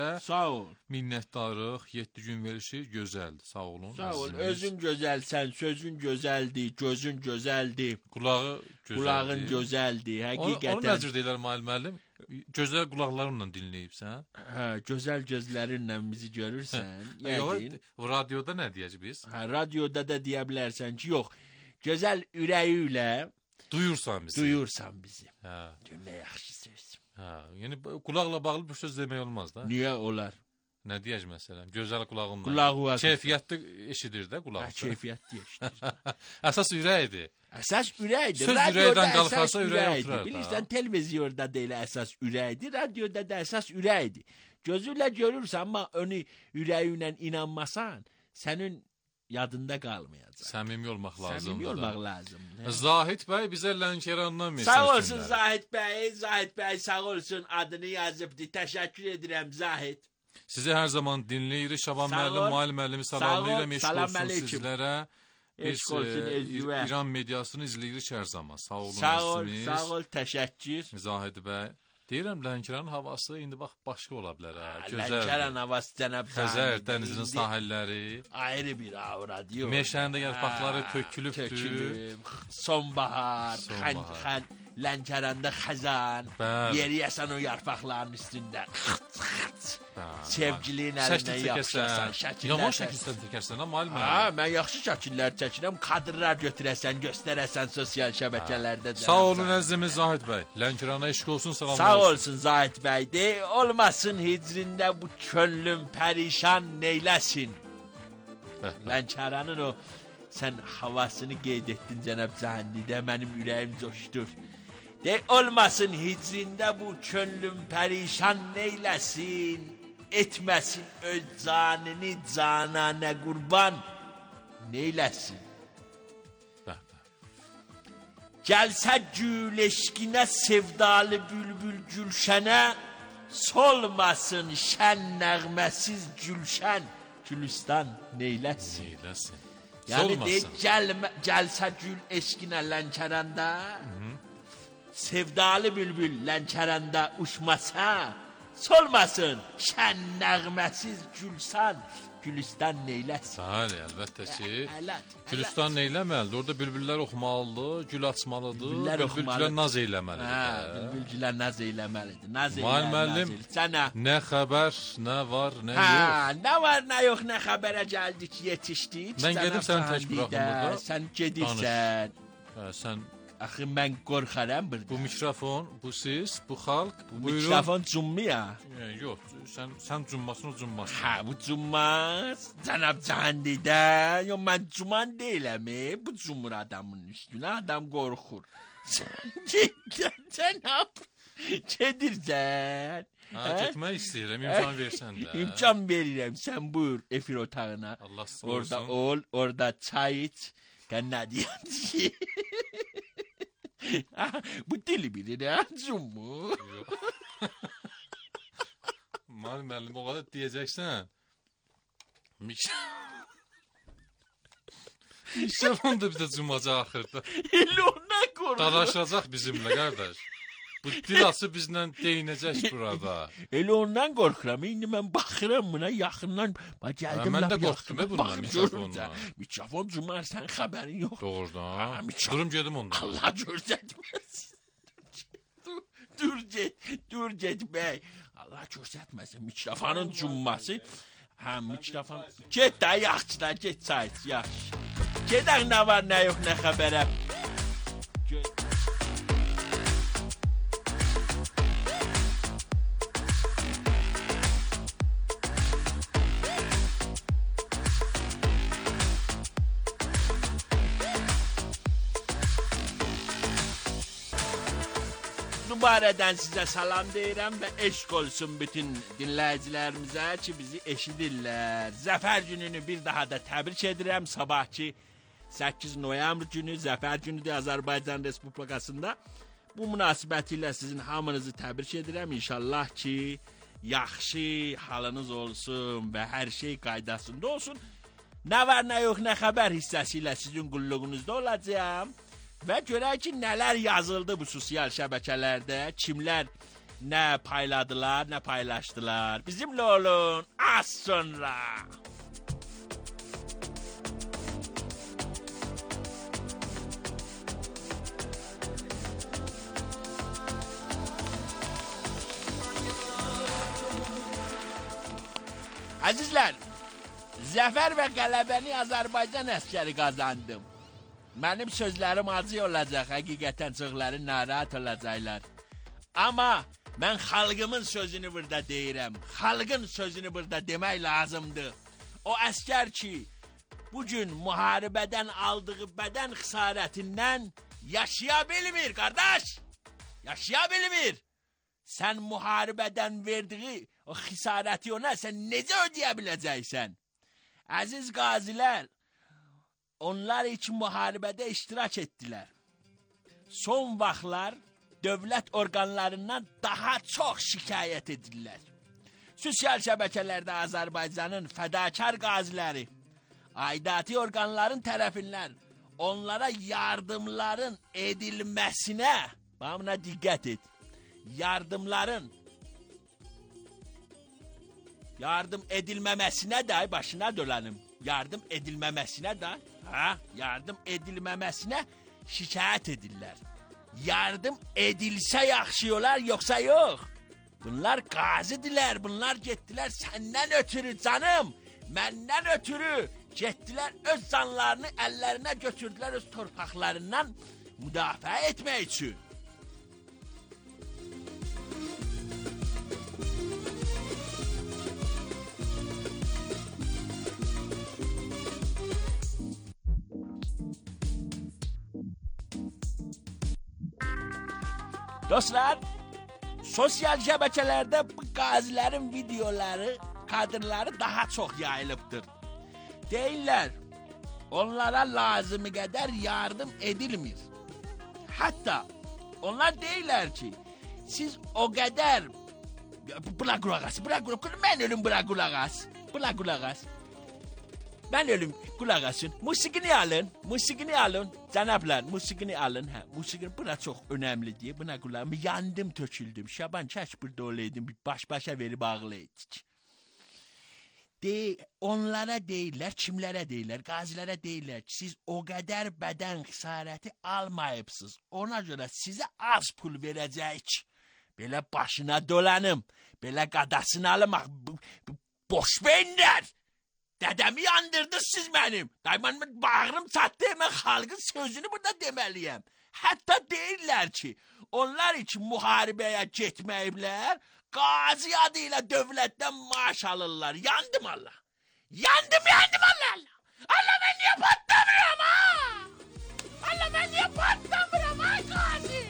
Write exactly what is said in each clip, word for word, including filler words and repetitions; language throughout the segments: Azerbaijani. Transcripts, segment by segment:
Sağ ol. Minnətdarıq. yeddi gün verişi gözəldir. Sağ olun. Sağ ol. Əzizimiz. Özün gözəlsən, sözün gözəldir, gözün gözəldir. Qulağı gözəldir. Qulağın gözəldir. Həqiqətən. Onu necə deyirlər müəllim? Gözəl qulaqlarınla dinləyibsən? Hə, gözəl gözlərinlə bizi görürsən. Yox, radioda nə deyəcək biz? Hə, radioda da deyə bilərsən ki, yox. Gözəl ürəyi ilə duyursan bizi. Duyursan bizi. Hə. Nə yaxşı söz. Hə, yəni qulaqla bağlı bir söz demək olmaz da. Niyə olar? Nə deyək məsələn? Gözəl qulağınla. Qulağı keyfiyyətli eşidir də qulaq. Hə, keyfiyyətli eşidir. Əsas ürəkdir. Əsas ürəkdir. Söz ürəkdən qalxarsa ürək oturur. Bilirsən, televizyonda da elə əsas ürəkdir, radioda da əsas ürəkdir. Gözülə görürsən, amma onu ürəyinlə inanmasan, sənin yadında qalmayacaq. Səmimi olmaq lazımdır. Səmimi olmaq lazımdır. Zahid bəy bizə Lənkərandan mesaj göndərir. Sağ olsun Zahid bəy, Zahid bəy sağ olsun, adını yazıbdı. Təşəkkür edirəm Zahid. Sizi hər zaman dinləyirik. Şaban müəllim, Mail müəllimi salamlayıram. Eşq olsun sizlərə. Biz İran mediasını izləyirik hər zaman. Sağ olun. Sağ ol, sağ ol, təşəkkür. Zahid bəy. Deyirəm, Lənkəranın havası indi bax başqa ola bilər. Gözəl. Lənkəran havası cənab Xəzər dənizinin sahilləri. Ayrı bir avradı yox. Meşəndə yarpaqları tökülübdür. Tökülüb. Sonbahar, xən, Lənkəranda xəzan. Yeriyəsən o yarpaqların üstündə. Sevgilinin əlindən yapışasan. Yavaş şəkilsən çəkərsən, amma müəllim. Ha, mən yaxşı şəkillər çəkirəm. Kadrlar götürəsən, göstərəsən sosial şəbəkələrdə. Sağ olun əzizimiz Zahid bəy. Lənkərana eşq olsun, salamlar. Sağ olsun Zahid bəy. De, olmasın hicrində bu könlüm pərişan neyləsin. Lənkəranın o sən havasını qeyd etdin cənab Cəhənnidə, mənim ürəyim coşdur. De, olmasın hicrində bu könlüm pərişan neyləsin. Etməsin öz canını cananə qurban neyləsin. Gəlsə gül eşqinə sevdalı bülbül gülşənə, solmasın şən nəğməsiz gülşən gülüstan neyləsin. Neyləsin. Yəni deyək, gəl, gəlsə gül eşqinə Lənkəranda, sevdalı bülbül Lənkəranda uçmasa, solmasın şən nəğməsiz gülsan Gülistan neyləsin. Bəli, əlbəttə ki, Gülistan neyləməlidir? Orada bülbüllər oxumalıdır, gül açmalıdır, bülbüllər naz eyləməlidir. Bülbüllər naz eyləməlidir. Naz eyləməlidir. Müəllim, nə xəbər, nə var, nə yox? Nə var, nə yox, nə xəbərə gəldik, yetişdik. Mən gedim səni tək buraxım burada. Sən gedirsən. Sən... Axı mən qorxaram burada. Bu mikrofon, bu siz, bu xalq, bu mikrofon cummuya. Yox, sən sən cummasın, o cummasın. Hə, bu cummaz. Cənab Cəhəndidə. Yox, mən cuman deyiləm. Bu cumur adamın üstünə. Adam qorxur. Sən nə yap? Gedirsən. Ha, getmək istəyirəm, imkan versən də. İmkan verirəm. Sən buyur efir otağına. Allah sağ olsun. Orada ol, orada çay iç. Sən nə deyəsən? Bu dili bilir ha, cummu. Mal müəllim, o qədər deyəcəksən. Mikrofon da bizə cumacaq axırda. Elə ondan qorxur. Dalaşacaq bizimlə, qardaş. Bu dilası bizlə deyinəcək burada. Elə ondan qorxuram. İndi mən baxıram buna yaxından. Gəldim, mən də qorxdum bundan mikrofonla. Mikrofon cumar, sən xəbərin yox. Doğrudan. Durum gedim ondan. Allah görsətməsin. Dur get, dur get bəy. Allah görsətməsin. Mikrofonun cumması. Hə, mikrofon. Get də yaxşı da, get çay iç, yaxşı. Gedək nə var, nə yox, nə xəbərə. Bu barədən sizə salam deyirəm və eşq olsun bütün dinləyicilərimizə ki, bizi eşidirlər. Zəfər gününü bir daha da təbrik edirəm. Sabahki səkkiz noyabr günü Zəfər günüdür Azərbaycan Respublikasında. Bu münasibəti ilə sizin hamınızı təbrik edirəm. İnşallah ki, yaxşı halınız olsun və hər şey qaydasında olsun. Nə var, nə yox, nə xəbər hissəsi ilə sizin qulluğunuzda olacağam. Və görək ki, nələr yazıldı bu sosial şəbəkələrdə, kimlər nə payladılar, nə paylaşdılar. Bizimlə olun az sonra. Əzizlər, zəfər və qələbəni Azərbaycan əskəri qazandım. Mənim sözlərim acı olacaq, həqiqətən çoxları narahat olacaqlar. Amma mən xalqımın sözünü burada deyirəm. Xalqın sözünü burada demək lazımdır. O əskər ki, bugün müharibədən aldığı bədən xisarətindən yaşaya bilmir, qardaş. Yaşaya bilmir. Sən müharibədən verdiği o xisarəti ona sən necə ödəyə biləcəksən? Əziz qazilər, onlar için müharibədə iştirak etdilər. Son vaxtlar dövlət orqanlarından daha çox şikayət edirlər. Sosial şəbəkələrdə Azərbaycanın fədakar qaziləri, aidiyyatı orqanların tərəfindən onlara yardımların edilməsinə, buna diqqət et, yardımların yardım edilməməsinə də başına dölənim. Yardım edilməməsinə də, ha, yardım edilməməsinə şikayət edirlər. Yardım edilsə yaxşı olar, yoxsa yox. Bunlar qazidirlər, bunlar getdilər səndən ötürü canım, məndən ötürü getdilər öz canlarını əllərinə götürdülər öz torpaqlarından müdafiə etmək üçün. Dostlar, sosyal şəbəkələrdə bu qazilərin videoları, kadrları daha çox yayılıbdır. Deyirlər, onlara lazımı qədər yardım edilmir. Hatta onlar deyirlər ki, siz o qədər... Bıra qulaq as, bıra qulaq as, mən ölüm bıra qulaq as, bıra qulaq as. Ben ölüm, kulak asın. Musikini alın, musikini alın. Cənablar, musikini alın. Hə, musikini, buna çox önemli diye. Buna kulağımı yandım, töküldüm. Şaban çaş burada olaydım. Bir baş başa verip ağlayıcık. De, onlara deyirlər, kimlərə deyirlər, qazilərə deyirlər ki, siz o qədər bədən xisarəti almayıbsınız. Ona görə sizə az pul verəcək. Belə başına dolanım, belə qadasını alım, boş beyinlər. Dədəmi yandırdınız siz mənim. Dayman bağrım çatdı, mən xalqın sözünü burada deməliyəm. Hətta deyirlər ki, onlar için müharibəyə getməyiblər, qazi adıyla dövlətdən maaş alırlar. Yandım Allah. Yandım, yandım Allah Allah. Allah ben niye patlamıyorum ha? Allah ben niye patlamıyorum ha qazi?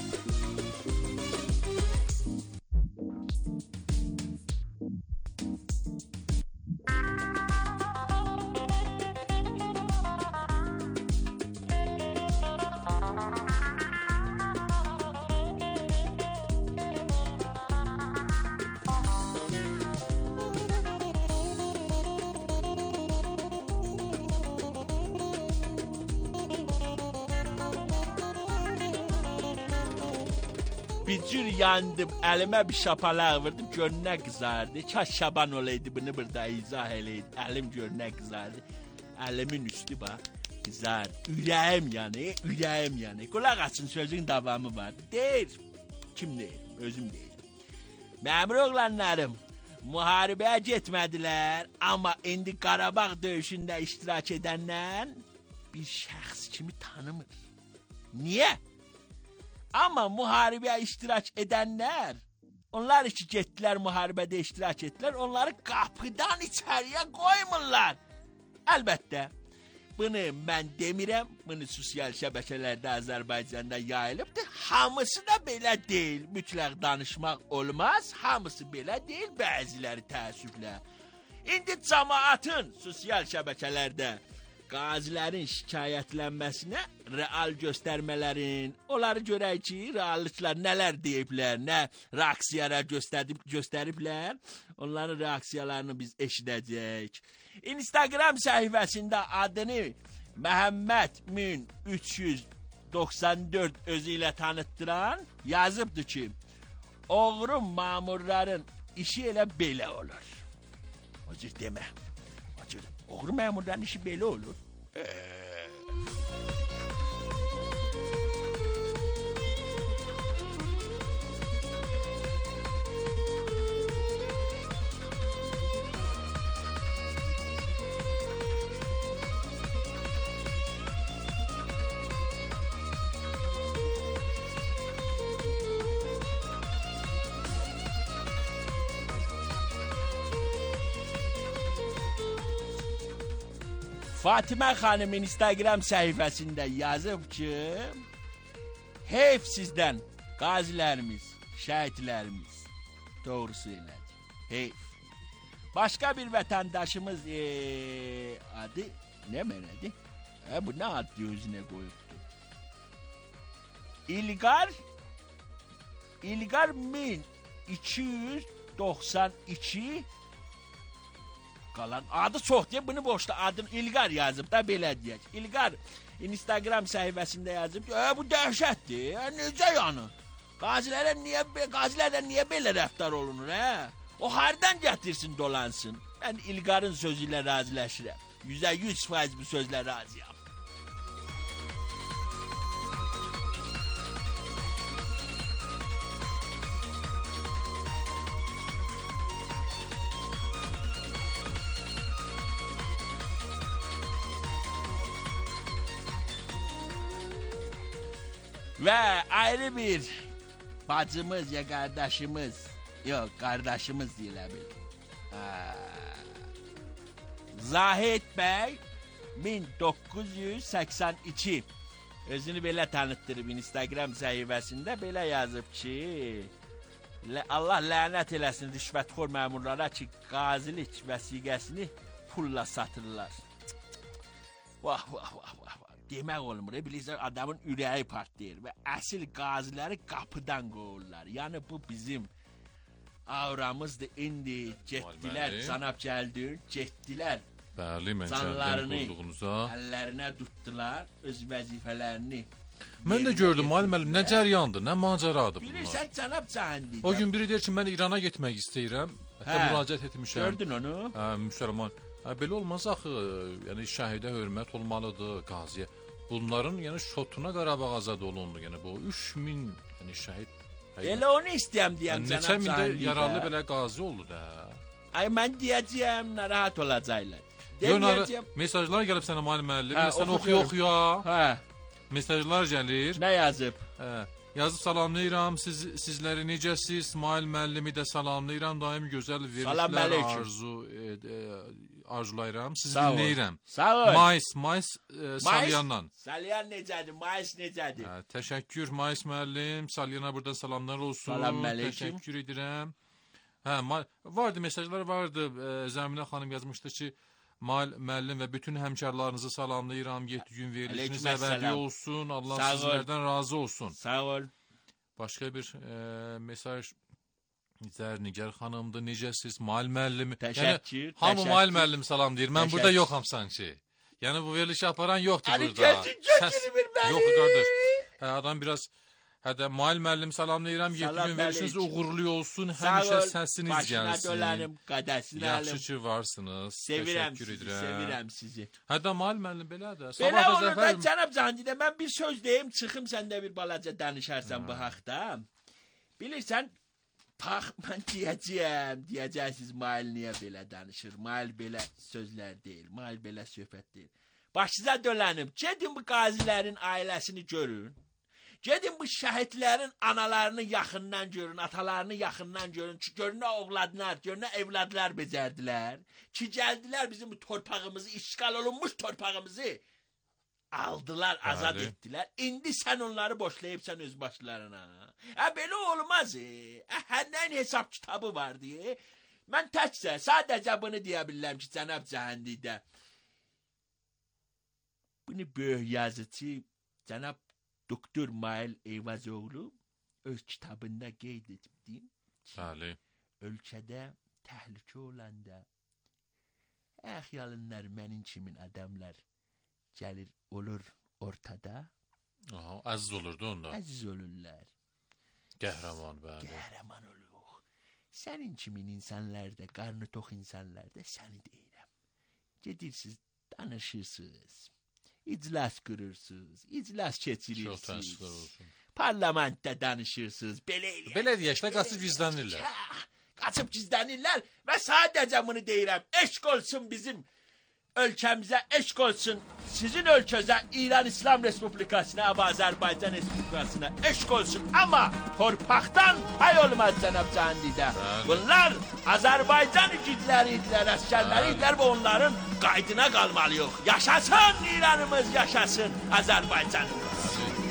Bir cür yandım, elime bir şapalaq vurdum, gönlüne kızardı. Kaş Şaban olaydı, bunu burada izah eleydi. Elim gönlüne kızardı. Elimin üstü bak, kızardı. Ürəyim yani, ürəyim yani. Kulak açın, sözün davamı var. Deyir, kim deyir, özüm deyir. Məmur oğlanlarım, müharibəyə getmədilər, amma indi Qarabağ döyüşündə iştirak edənlər bir şəxs kimi tanımır. Niye? Ama müharibəyə iştirak edənlər, onlar ki getdilər müharibədə iştirak etdilər, onları qapıdan içəriyə qoymurlar. Əlbəttə, bunu mən demirəm, bunu sosial şəbəkələrdə Azərbaycanda yayılıbdır. Hamısı da belə deyil, mütləq danışmaq olmaz, hamısı belə deyil, bəziləri təəssüflə. İndi cəmaatın sosial şəbəkələrdə qazilərin şikayətlənməsinə real göstərmələrin, onları görək ki, reallıqlar nələr deyiblər, nə reaksiyara göstərib, göstəriblər, onların reaksiyalarını biz eşidəcək. Instagram səhifəsində adını Məhəmməd min üç yüz doxsan dörd özü ilə tanıtdıran yazıbdır ki, oğrun mamurların işi elə belə olur. O cür demə. O cür oğru mamurların işi belə olur. Eee... Fatimə xanım Instagram səhifəsində yazıb ki, heyf sizdən qazilərimiz, şəhidlərimiz doğrusu elədi. Heyf. Başqa bir vətəndaşımız ee, adı nə mənədir? E, bu nə adlı özünə qoyubdu? İlqar İlqar min iki yüz doxsan iki qalan adı çox deyə bunu boşda adını İlqar yazıb da belə deyək. İlqar Instagram səhifəsində yazıb ki, e, bu dəhşətdir. E, necə yəni? Qazilərə niyə qazilərlə niyə belə rəftar olunur, hə? O hardan gətirsin dolansın? Mən İlqarın sözü ilə razılaşıram. yüzə yüz faiz bu sözlə razıyam. Və ayrı bir bacımız ya qardaşımız, yox qardaşımız deyilə bil. Zahid bəy min doqquz yüz səksən iki özünü belə tanıtdırıb Instagram səhifəsində belə yazıb ki, Allah lənət eləsin rüşvətxor məmurlara ki, qazilik vəsiqəsini pulla satırlar. Vah vah vah vah. Demək olmur, bilirsən adamın ürəyi partlayır və əsl qaziləri qapıdan qovurlar. Yəni bu bizim avramızdır. İndi getdilər, cənab Cəldir, getdilər. Bəli, mən canlarını əllərinə tutdular, öz vəzifələrini. Mən də gördüm, müəllim müəllim, nə cəryandır, nə macəradır bunlar. Bilirsən, cənab Cəldir. O gün biri deyir ki, mən İrana getmək istəyirəm. Hətta müraciət etmişəm. Gördün onu? Hə, müsəlman. Hə, belə olmaz axı, yəni şəhidə hörmət olmalıdır, qaziyə. Bunların yəni şotuna Qarabağ azad olundu. Yəni bu üç min yəni şəhid. Elə onu istəyəm deyəm cənab Cəldir. Neçə mində yaralı belə qazi oldu da. Ay mən deyəcəyəm, narahat olacaqlar. Deyəcəyəm. Mesajlar gəlib sənə müəllim müəllim, sən oxuya oxuya. Hə. Mesajlar gəlir. Nə yazıb? Hə. Yazıb salamlayıram, siz sizləri necəsiz? İsmail müəllimi də salamlayıram. Daim gözəl verişlər arzu e, e, arzulayıram. Sizi dinləyirəm. Sağ ol. Mais, Mais e, Salyandan. Salyan necədir? Mais necədir? Hə, təşəkkür Mais müəllim. Salyana buradan salamlar olsun. Salam əleykum. Təşəkkür edirəm. Hə, vardı mesajlar vardı. E, Zəminə xanım yazmışdı ki, Mal müəllim və bütün həmkarlarınızı salamlayıram. yeddi gün verilişiniz əbədi olsun. Allah Sağ sizlərdən ol. razı olsun. Sağ ol. Başqa bir e, mesaj Zərnigar xanımdır. Necəsiz? Mal müəllimi. Təşəkkür. Yəni, hamı mal müəllimi salam deyir. Mən burada yoxam sanki. Yəni bu verilişi aparan yoxdur Ani burada. Gözün götürmür bəni. Yox qardaş. Hə, adam biraz Hədə Mail müəllim salamlayıram. yeddi gün verişiniz uğurlu olsun. Həmişə səsiniz gəlsin. Başına dölərim, qədəsini əlim. Yaxşı ki varsınız. Sevirəm sizi, sevirəm sizi. Hədə Mail müəllim belədir. Belə olur da cənab Candidə mən bir söz deyim, çıxım sən də bir balaca danışarsan bu haqda. Bilirsən, bax mən deyəcəyəm, deyəcəksiniz Mail niyə belə danışır? Mail belə sözlər deyil, Mail belə söhbət deyil. Başınıza dölənim, gedin bu qazilərin ailəsini görün. Gedin bu şəhidlərin analarını yaxından görün, atalarını yaxından görün. Görün nə oğladlar, görün nə evladlar becərdilər. Ki gəldilər bizim bu torpağımızı, işgal olunmuş torpağımızı aldılar, azad Bəli. etdilər. İndi sən onları boşlayıbsan öz başlarına. Hə belə olmaz. Hə həndən hesab kitabı var deyə. Mən təkcə sadəcə bunu deyə bilirəm ki, cənab Cəhandidə. Bunu böyük yazıcı cənab Doktor Mail Eyvazoğlu öz kitabında qeyd etdim ki, Bəli. ölkədə təhlükə olanda əxyalınlar mənim kimin adamlar gəlir olur ortada. Aha, əziz olurdu onda. Əziz olurlar. Qəhrəman, bəli. Qəhrəman oluyor. Sənin kimin insanlarda, qarnı tox insanlarda səni deyirəm. Gedirsiniz, danışırsınız. İclas qırırsınız, iclas keçirirsiniz. Çox təəssüflər olsun. Parlamentdə danışırsınız, belə eləyək. Belə deyək də, qaçıb gizlənirlər. Qaçıb gizlənirlər və sadəcə bunu deyirəm. Eşq olsun bizim ölkəmizə, eşq olsun sizin ölkəzə, İran İslam Respublikasına, Azərbaycan Respublikasına eşq olsun. Amma torpaqdan pay olmaz cənab Candidə. Bunlar Azərbaycan igidləridirlər, əsgərləridirlər və onların qaydına qalmalıyıq. Yaşasın İranımız, yaşasın Azərbaycanımız.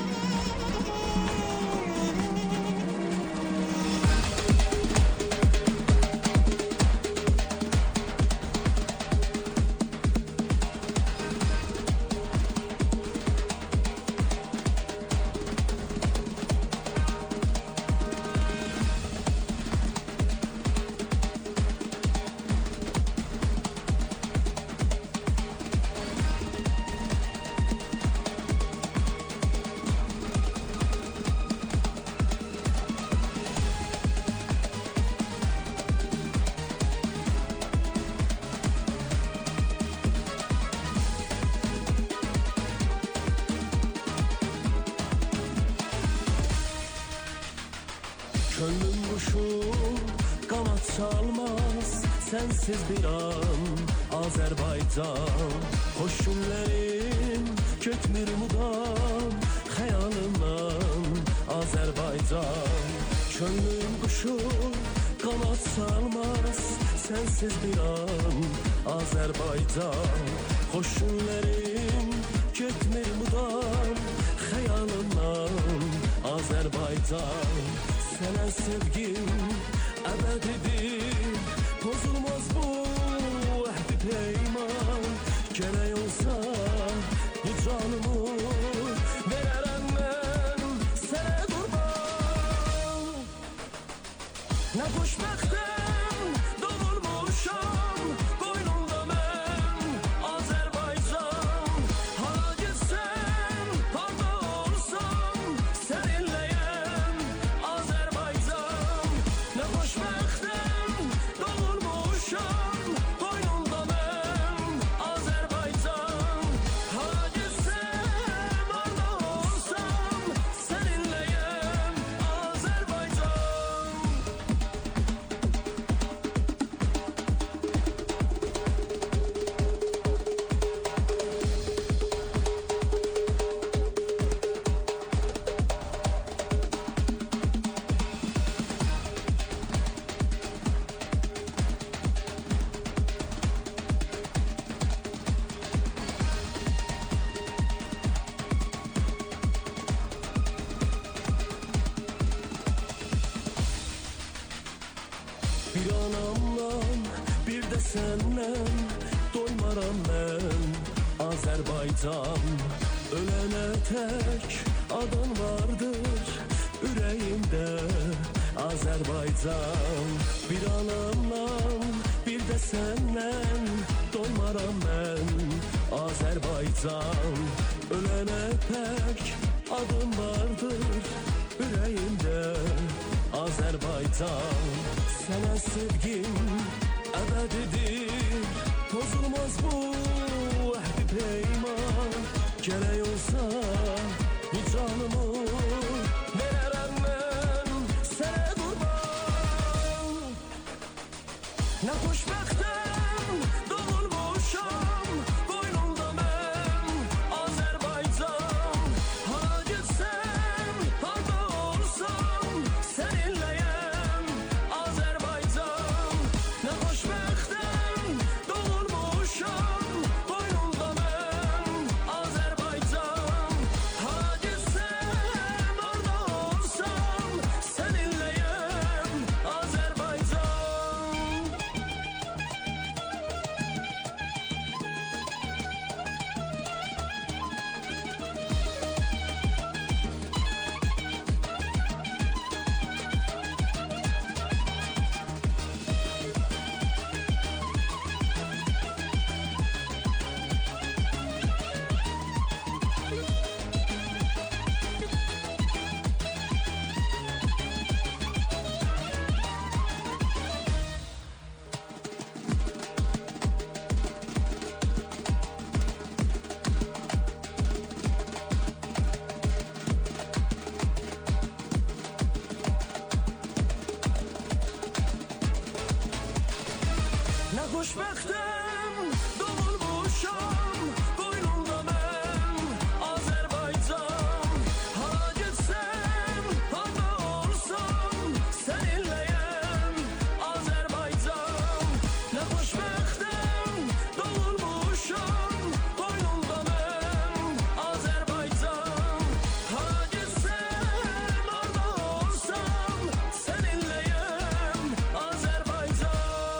Könlüm kuşu kanat çalmaz sensiz bir an Azerbaycan. Hoş günlerim kökmür mudam hayalımdan Azerbaycan. Könlüm kuşu kanat çalmaz sensiz bir an Azerbaycan. Hoş günlerim kökmür mudam hayalımdan Azerbaycan. Sana sevgim ebedidir, bozulmaz bu ehdi peyman. Gerek olsa canımı vererem ben sana kurban. Ne xoşbəxtəm doğulmuşam qoynumda mən Azərbaycan. Hara getsəm, harda olsam səninləyəm Azərbaycan. Ne xoşbəxtəm doğulmuşam qoynumda mən Azərbaycan. Hara getsəm, harda olsam səninləyəm Azərbaycan. Bir anamdan, bir de senden doymaram ben Azerbaycan. Ölene tek adın vardır yüreğimde Azerbaycan. Bir anamdan, bir de senden doymaram ben Azerbaycan. Ölene tek adın vardır yüreğimde Azerbaycan. Sana sevgim ebedidir, bozulmaz bu ehdi peyman. Gerek olsa canımı vererem ben sana kurban. Ne xoşbəxtəm doğulmuşam qoynumda mən Azərbaycan. Hara getsəm, harda olsam səninləyəm Azərbaycan. Ne xoşbəxtəm doğulmuşam qoynumda mən Azərbaycan. Hara getsəm, xoşbəxtəm doğulmuşam qoynumda mən Azərbaycan hara getsəm harda olsam səninləyəm Azərbaycan nə xoşbəxtəm doğulmuşam qoynumda mən Azərbaycan hara getsəm harda olsam səninləyəm Azərbaycan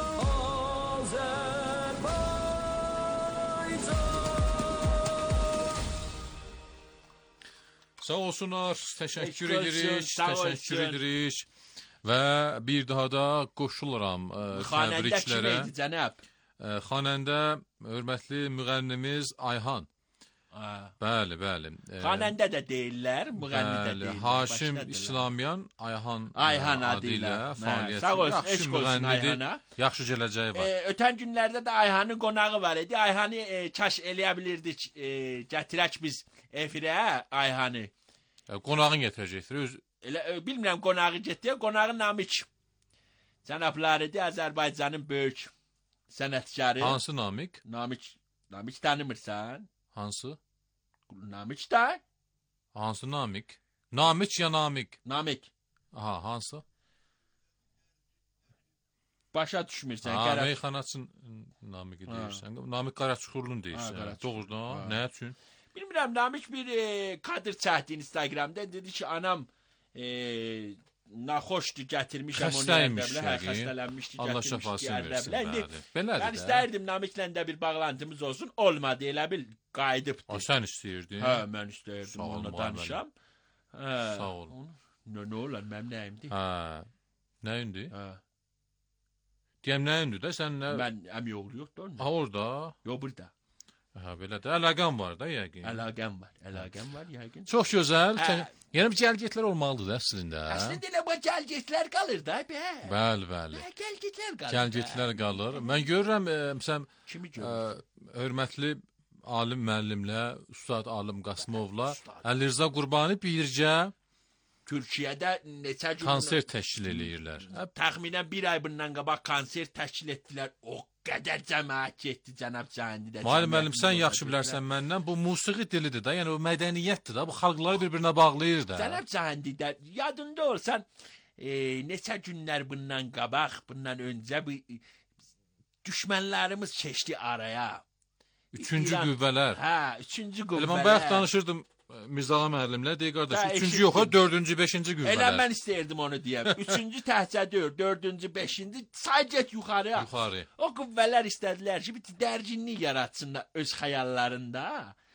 Sağ olsunlar, teşekkür Eksik olsun, edirik, sağ teşekkür olsun. edirik. Ve bir daha da qoşuluram e, Xanəndə kim təbriklərə. idi cənab? E, xanəndə hörmətli müğənnimiz Ayhan. Ha. Bəli, bəli. E, Xanəndə də deyirlər, müğənni də bəli, deyirlər. Haşim başqadır. İslamyan Ayhan, Ayhan e, adı ilə. adıyla Hə, fəaliyyət. sağ olsun, Yaxşı eşq olsun müğənnidir, Ayhana. yaxşı gələcəyi var. Ee, ötən günlərdə də Ayhanın qonağı var idi. Ayhanı e, kaş eləyə bilirdik, e, gətirək biz efirə Ayhanı. E, qonağın getirəcəkdir. Öz Elə e, bilmirəm qonağı getdi. Qonağı Namik. Cənabları idi Azərbaycanın böyük sənətkarı. hansı Namik? Namik. Namik tanımırsan? Hansı? Namik da. Hansı Namik? Namik ya Namik? Namik. Aha, hansı? Başa düşmürsən. Ha, Qərəz. meyxanaçın Namiki deyirsən. Namik Qaraçuxurlun Ha, deyirsən. Qaraçuxur. Doğrudan, Ha. nə üçün? Bilmirəm, Namik bir e, kadr çəkdi Instagramda. Dedi ki, anam e, naxoşdu, gətirmişəm onu Xəstəymiş Ərdəbilə. Hə, yəqin. xəstələnmişdi, Allah gətirmişdi şəfasını versin. Ərdəbilə. İndi Bəli. Belədir mən də. istərdim Namiklə də bir bağlantımız olsun. Olmadı, elə bil qayıdıbdı. O sən istəyirdin. Hə, mən istəyirdim Sağ ol, onunla müəllim. danışam. Hə. Sağ ol. Nə, nə olan, mənim nəyimdir? Hə. Nə ündü? Hə. Deyəm nə ündü də sən nə? Mən əmi oğlu yoxdur onun. Ha orada. Yox, burada. Hə, belə də əlaqəm var da yəqin. Əlaqəm var, əlaqəm var yəqin. Çox gözəl. Hə. Sən- Yəni bir gəlgətlər olmalıdır da əslində. Əslində elə bu gəlgitlər qalır da, bə. Bəli, bəli. Hə, gəlgitlər qalır. Gəlgətlər qalır. Mən görürəm e, məsələn Kimi e, görürsən? hörmətli alim müəllimlə, Ustad Alim Qasımovla Ustad. Əli Rza Qurbani birgə Türkiyədə neçə gün konsert təşkil eləyirlər. Hə, təxminən bir ay bundan qabaq konsert təşkil etdilər. O qədər cəmaət getdi cənab Cəhandidə. Müəllim müəllim sən yaxşı bilərsən məndən bu musiqi dilidir da, yəni o mədəniyyətdir da, bu xalqları bir-birinə bağlayır da. Cənab Cəhandidə yadında olsan e, neçə günlər bundan qabaq, bundan öncə bu e, düşmənlərimiz keçdi araya. Üçüncü İran- qüvvələr. Hə, üçüncü qüvvələr. Elə mən bayaq danışırdım e, Mirzala müəllimlə, deyir qardaş, Hə, üçüncü eşitdim. yox, ha, dördüncü, beşinci Elə qüvvələr. mən istəyirdim onu deyəm. Üçüncü təhcə dörd, dördüncü, beşinci say get yuxarıya. Yuxarı. O qüvvələr istədilər ki, bir dərginlik yaratsınlar öz xəyallarında.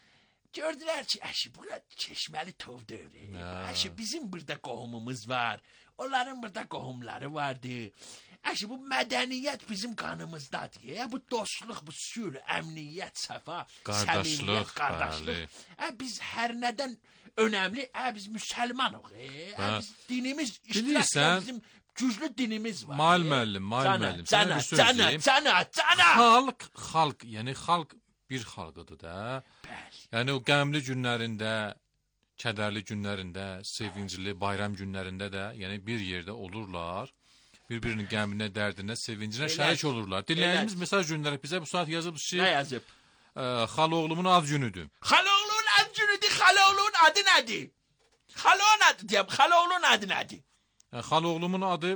Gördülər ki, əşi, bura çeşməli tov dövrü. Hə. Əşi, bizim burada qohumumuz var. Onların burada qohumları vardı. Əşi, bu mədəniyyət bizim qanımızdadır. Ya, bu dostluq, bu sülh, əmniyyət, səfa, Qardaşlıq, səmimiyyət, qardaşlıq. bəli. Ə, biz hər nədən önəmli, ə, biz müsəlmanıq. E, ə, Hə. biz dinimiz, Bilirsən, iştirakla bizim güclü dinimiz var. Mal e. müəllim, mal Cana, müəllim, sənə Cana, bir söz cana, deyim. cana, cana. Xalq, xalq, yəni xalq bir xalqıdır da. Bəli. Yəni o qəmli günlərində, kədərli günlərində, sevincli bayram günlərində də, yəni bir yerdə olurlar. Bir-birinin qəminə, dərdinə, sevincinə Elə- şərik olurlar. Dinləyicimiz elə- mesaj göndərib bizə bu saat yazıb ki, Nə yazıb? e, xaloğlumun ad günüdür. Xaloğlu'nun adı günüdür, Xaloğlu'nun adı nədir? Xaloğlu'nun adı deyəm, Xaloğlu'nun adı nədir? Yəni, xaloğlumun adı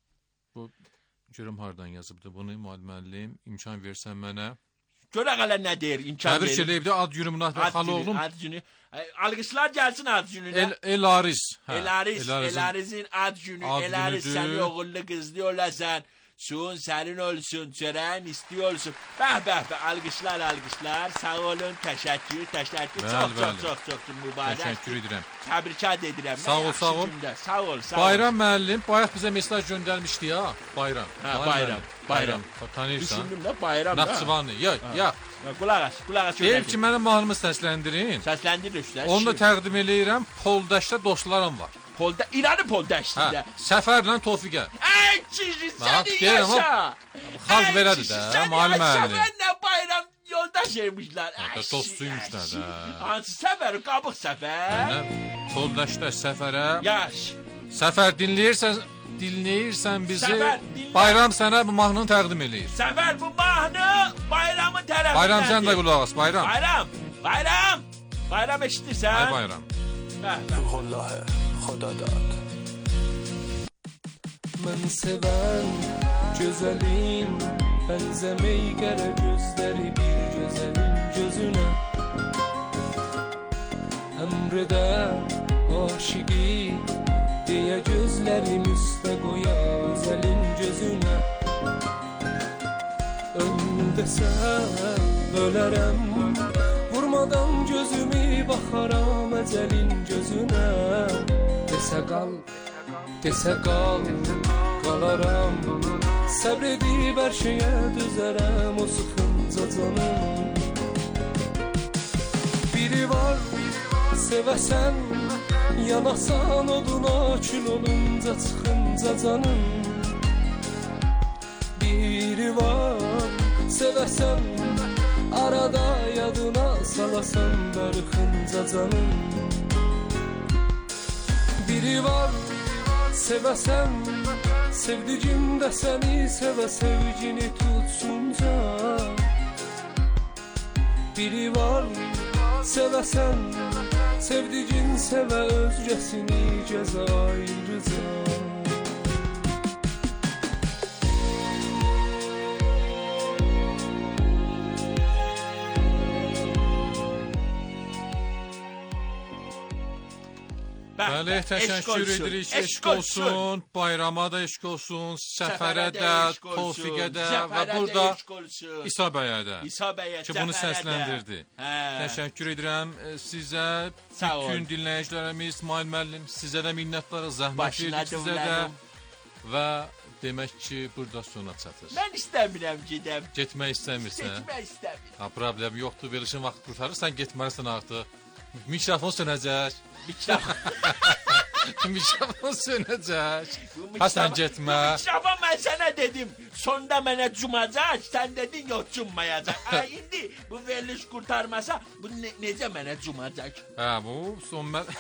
bu görüm hardan yazıbdı bunu müəllim müəllim imkan versən mənə. Görək hələ nə deyir, imkan Təbrik verir. eləyibdi ad günü münasibətilə Ad günü, xaloğlum ad günü. Ay, alqışlar gəlsin ad gününə. El, Elaris. Hə, Elaris, Elaris'in Elaris'in ad günü, ad Elaris günüdür. seni oğullu kızlı olasan, suyun serin olsun, çöreğin istiyor olsun. Bəh, bəh, bəh, alqışlar, alqışlar, sağ olun, təşəkkür, təşəkkür, Bəli, çox, çox, bəli. çox, çox, mübarək. Təşəkkür edirəm. Təbrikat edirəm. Sağ Nə ol, yaxşı sağ ol. gündə, Sağ ol, sağ ol. Bayram müəllim bayaq bizə mesaj göndərmişdi ya. Bayram. Hə, Bayram bayram, müəllim. bayram. Bax, tanıyırsan. Düşündüm də bayram da. Naxçıvanlı. Ya, ya. Ya, Qulaq as, qulaq as. Deyir ki, mənim mahnımı səsləndirin. Səsləndir üstə. Onu da təqdim eləyirəm. Poldaşda dostlarım var. Polda, İranı polda Hə, işlində. Səfərlə Tofiqə. Ey kişi, Bax, səni deyirəm, yaşa. xalq Ey belədir kişi, də, səni müəllim yaşa, müəllim. Mənlə bayram yoldaş etmişlər. Hə, Ay, dostsuymuşlar ay, da. Hansı səfər, qabıq səfər? Mənə Poldaşda səfərə. Yaş. Səfər dinləyirsən dinləyirsən bizi, Səfər, dinlə. Bayram sənə bu mahnını təqdim eləyir. Səfər bu mahnı bayramın tərəfindən. Bayram sən də qulaq as, Bayram. Bayram, bayram. Bayram eşitirsən? Ay Bayram. Bəh, bəh. Vallahi Xuda dad. Mən sevən gözəlin bənzəmək qərə gözləri bir gözəlin gözünə Əmrədə aşiqi deyə gözlərim üstə qoya özəlin gözünə Öl desəm ölərəm vurmadan gözümü baxaram əcəlin gözünə Desə qal, desə qal, qalaram Səbr edib hər şeyə düzərəm o sıxınca canım Biri var sevəsən Yanasan oduna kül olunca çıxınca canım Biri var sevəsən Arada yadına salasan darıxınca canım Biri var sevəsən Sevdicim də səni sevə sevgini tutsunca Biri var sevəsən Sevdicin sevə özgəsini cəza ayrıca Bəli, təşəkkür edirik. Eşq olsun, bayrama da eşq olsun, səfərə də, Tofiqə də və burada İsa bəyə də. İsa bəyə, ki, bunu səsləndirdi. Təşəkkür edirəm sizə, bütün dinləyicilərimiz, İsmail müəllim, sizə də minnətdarıq, zəhmət verdik sizə də və demək ki, burada sona çatır. Mən istəmirəm gedəm. Getmək istəmirsən? Getmək istəmirəm. Ha, problem yoxdur, verilişin vaxt qurtarırsan, getməlisən artıq. Mikrofon sönəcək. Mikrofon. Mikrofon sönəcək. Ha, sən getmə. Mikrofon mən sənə dedim. Sonda mənə cumacaq, sən dedin yox cummayacaq. Ay, indi bu veriliş qurtarmasa, bu ne necə mənə cumacaq? Hə, bu son mən...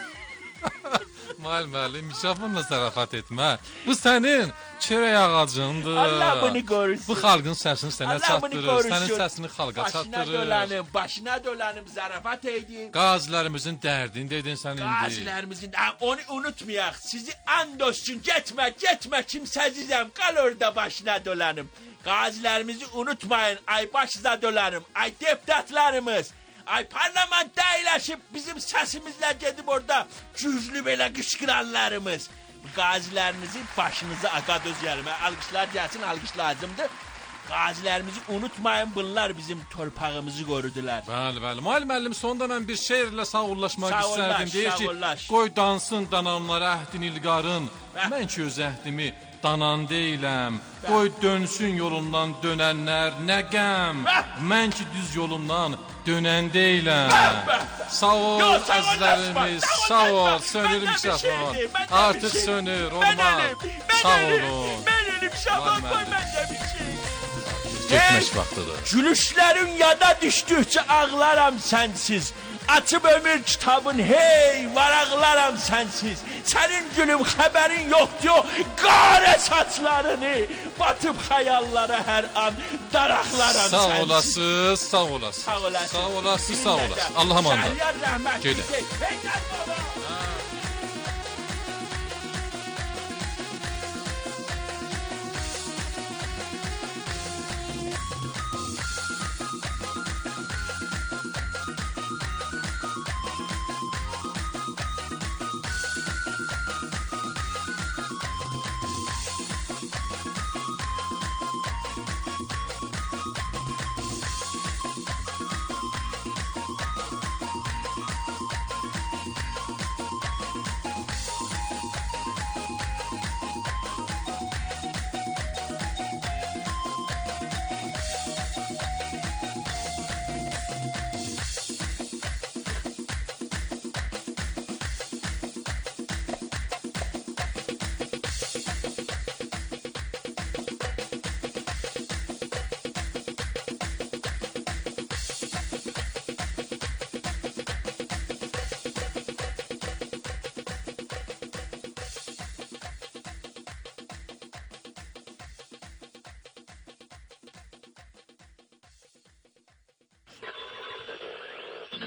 Mal müəllim, mikrofonla zarafat etmə. Bu sənin çörək ağacındır. Allah bunu qorusun. Bu xalqın səsini sənə çatdırır. Sənin səsini xalqa çatdırır. Başına dolanım, başına dolanım, zarafat edin. Qazilərimizin dərdini dedin sən indi. Qazilərimizin, onu unutmayaq. Sizi and olsun, getmə, getmə, kimsəzizəm. Qal orada başına dolanım. Qazilərimizi unutmayın, ay başına dolanım, ay deputatlarımız. Ay parlamentdə əyləşib bizim səsimizlə gedib orada güclü belə qışqıranlarımız. Qazilərimizi başınıza aqadoz gəlmə. Alqışlar gəlsin, alqış lazımdır. Qazilərimizi unutmayın, bunlar bizim torpağımızı qorudular. Bəli, bəli. Müəllim, müəllim, sonda mən bir şeirlə sağollaşmaq Sağ istərdim. Deyir ki, sağollaş. qoy dansın dananlar əhdin ilqarın. Mən ki öz əhdimi danan deyiləm. Qoy dönsün yolundan dönənlər nə qəm. Mən ki düz yolumdan dönən deyiləm. Sağ ol əzizlərimiz, sağ ol. Sönür mikrofon. Artıq sönür, olmaz. Sağ olun. Mən ölüm Şaban, qoy mən də bir şey. Getmək vaxtıdır. Gülüşlərin yada düşdükcə ağlaram sənsiz. Açıb ömür kitabın, hey, varaqlaram sənsiz. Sənin gülüm xəbərin yoxdur, qarə saçlarını batıb xəyallara hər an daraqlaram Sağ sənsiz. olasız, sağ olasız. Sağ olasın. Sağ olasız, sağ olasız. Allah'a emanet. Şəhriyar rəhmətli. Gedin. Beynət baba.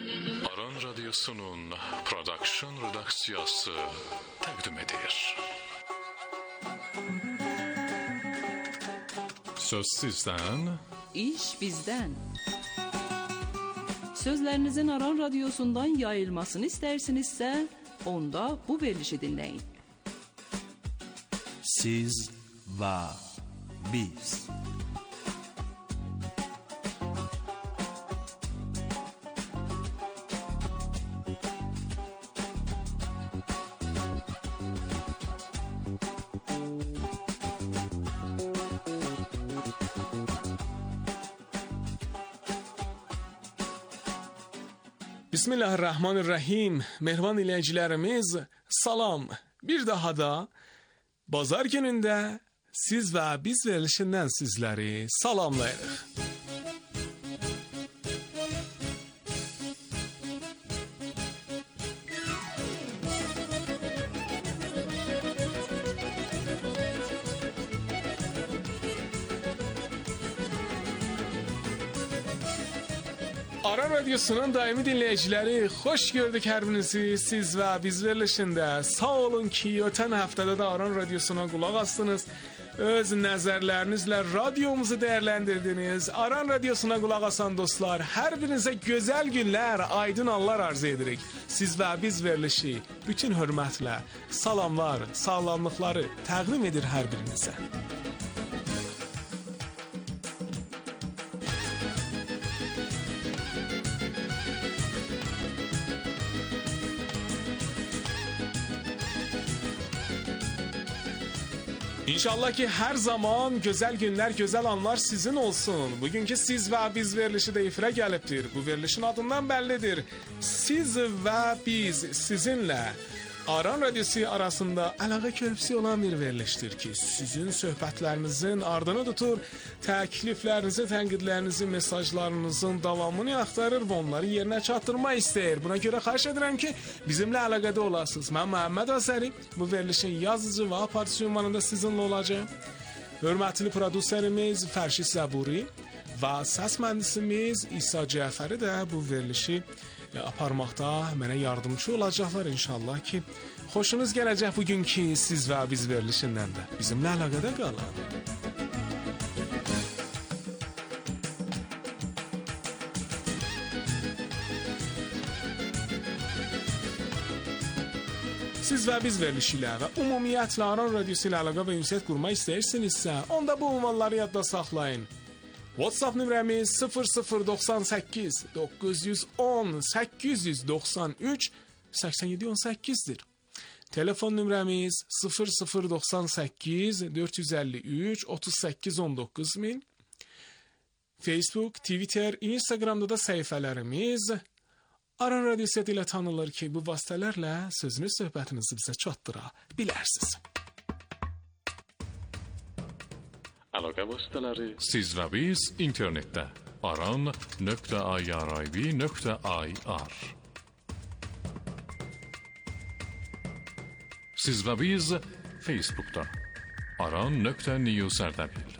Aran Radyosu'nun Production Redaksiyası təqdim edir. Söz sizdən, İş bizdən. Sözlərinizin Aran Radyosu'ndan yayılmasını istərsinizsə, onda bu verilişi dinləyin. Siz və biz. Bismillahirrahmanirrahim. Mehriban dinləyicilərimiz, salam. Bir daha da bazar günündə siz və biz verilişindən sizləri salamlayırıq. Aran Radyosu'nun daimi dinləyiciləri, xoş gördük hər birinizi. Siz və biz verilişində sağ olun ki, ötən həftədə də Aran Radyosu'na qulaq astınız. Öz nəzərlərinizlə radyomuzu dəyərləndirdiniz. Aran Radyosu'na qulaq asan dostlar, hər birinizə gözəl günlər, aydın anlar arzu edirik. Siz və biz verilişi bütün hörmətlə salamlar, sağlamlıqları təqdim edir hər birinizə. İnşallah ki hər zaman gözəl günlər, gözəl anlar sizin olsun. Bugünkü siz və biz verilişi də efirə gəlibdir. Bu verilişin adından bəllidir. Siz və biz sizinlə Aran Radyosu arasında əlaqə körpüsü olan bir verilişdir ki, sizin söhbətlərinizin ardını tutur, təkliflərinizi, tənqidlərinizi, mesajlarınızın davamını axtarır və onları yerinə çatdırmaq istəyir. Buna görə xahiş edirəm ki, bizimlə əlaqədə olasınız. Mən Məhəmməd Azəri, bu verilişin yazıcı və aparatçımanında sizinlə olacağım. Hörmətli prodüserimiz Fərşid Zəburi və səs mühəndisimiz İsa Cəfəri də bu verilişi aparmaqda mənə yardımcı olacaqlar inşallah ki, xoşunuz gələcək bugünkü siz və biz verilişindən də. Bizimlə əlaqədə qalın. Siz və biz verilişi ilə və ümumiyyətlə Aran Radyosu ilə əlaqə və ünsiyyət qurmaq istəyirsinizsə, onda bu ünvanları yadda saxlayın. WhatsApp nömrəmiz sıfır sıfır doxsan səkkiz doqquz yüz on səkkiz yüz doxsan üç səksən yeddi on səkkizdir. Telefon nömrəmiz sıfır sıfır doxsan səkkiz dörd yüz əlli üç otuz səkkiz on doqquz min. Facebook, Twitter, Instagramda da səhifələrimiz Aran Radyosu ilə tanınır ki, bu vasitələrlə sözünüz, söhbətinizi bizə çatdıra bilərsiniz. Əlaqə vasitələri siz və biz internetdə aran nöqtə irib nöqtə ir. Siz və biz Facebook'da aran nöqtə news Ərdəbil.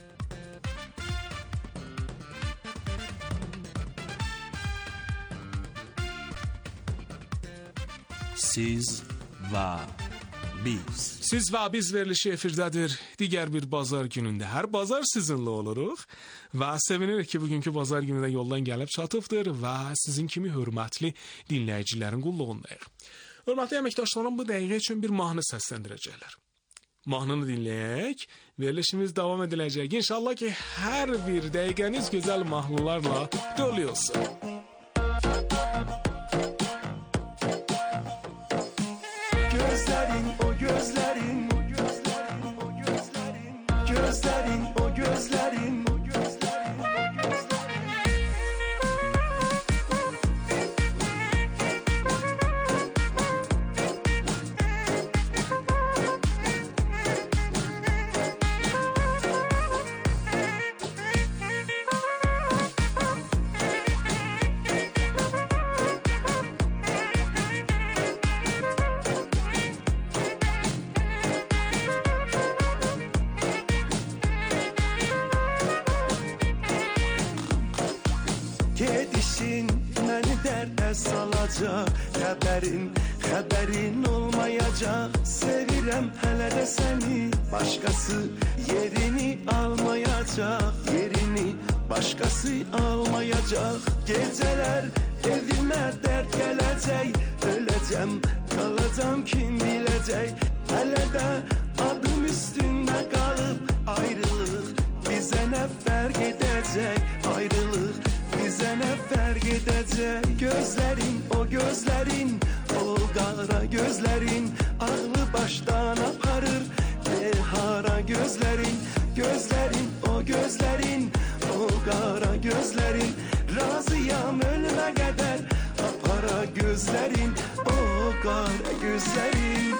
Siz və biz. Siz və biz verilişi efirdədir. Digər bir bazar günündə. Hər bazar sizinlə oluruq və sevinirik ki, bugünkü bazar günündə yoldan gəlib çatıbdır və sizin kimi hörmətli dinləyicilərin qulluğundayıq. Hörmətli əməkdaşlarım bu dəqiqə üçün bir mahnı səsləndirəcəklər. Mahnını dinləyək, verilişimiz davam ediləcək. İnşallah ki, hər bir dəqiqəniz gözəl mahnılarla dolu olsun. Gözlerin o gözlerin Gözlerin o gözlerin məni dərdə salacaq. Xəbərin, xəbərin olmayacaq. Sevirəm hələ də səni, başqası yerini almayacaq. Yerini başqası almayacaq. Gecələr evimə dərd gələcək. Öləcəm, qalacam kim biləcək. Hələ də adım üstündə qalıb. Ayrılıq bizə nə fərq edəcək. Ayrılıq bizə nə fərq edəcək. Gözlərin, o gözlərin, o qara gözlərin ağlı başdan aparır. Behara gözlərin, gözlərin, o gözlərin, o qara gözlərin. Razıyam ölümə qədər apara gözlərin, o qara gözlərin.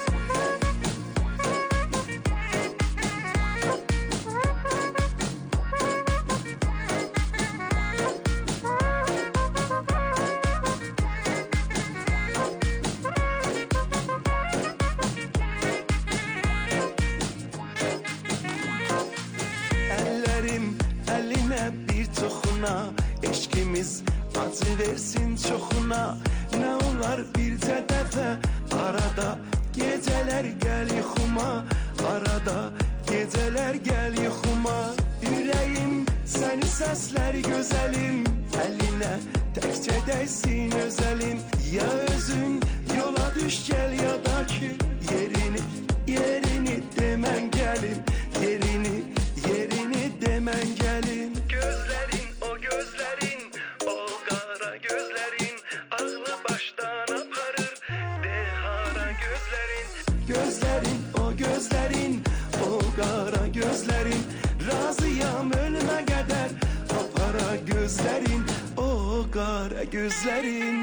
Eşkimiz acı versin çoxuna. Nə olar bircə dəfə arada gecələr gəl yuxuma. Arada gecələr gəl yuxuma. Ürəyim səni səslər gözəlim. Əlinə təkcə dəysin özəlim. Ya özün yola düş gəl ya da ki yerini, yerini demən gəlim. Yerini, yerini demən gəlim. Gözlərin, o gözlərin, o qara gözlərin ağlı başdan aparır. Behara gözlərin, gözlərin, o gözlərin, o qara gözlərin. Razıyam ölümə qədər apara gözlərin, o qara gözlərin.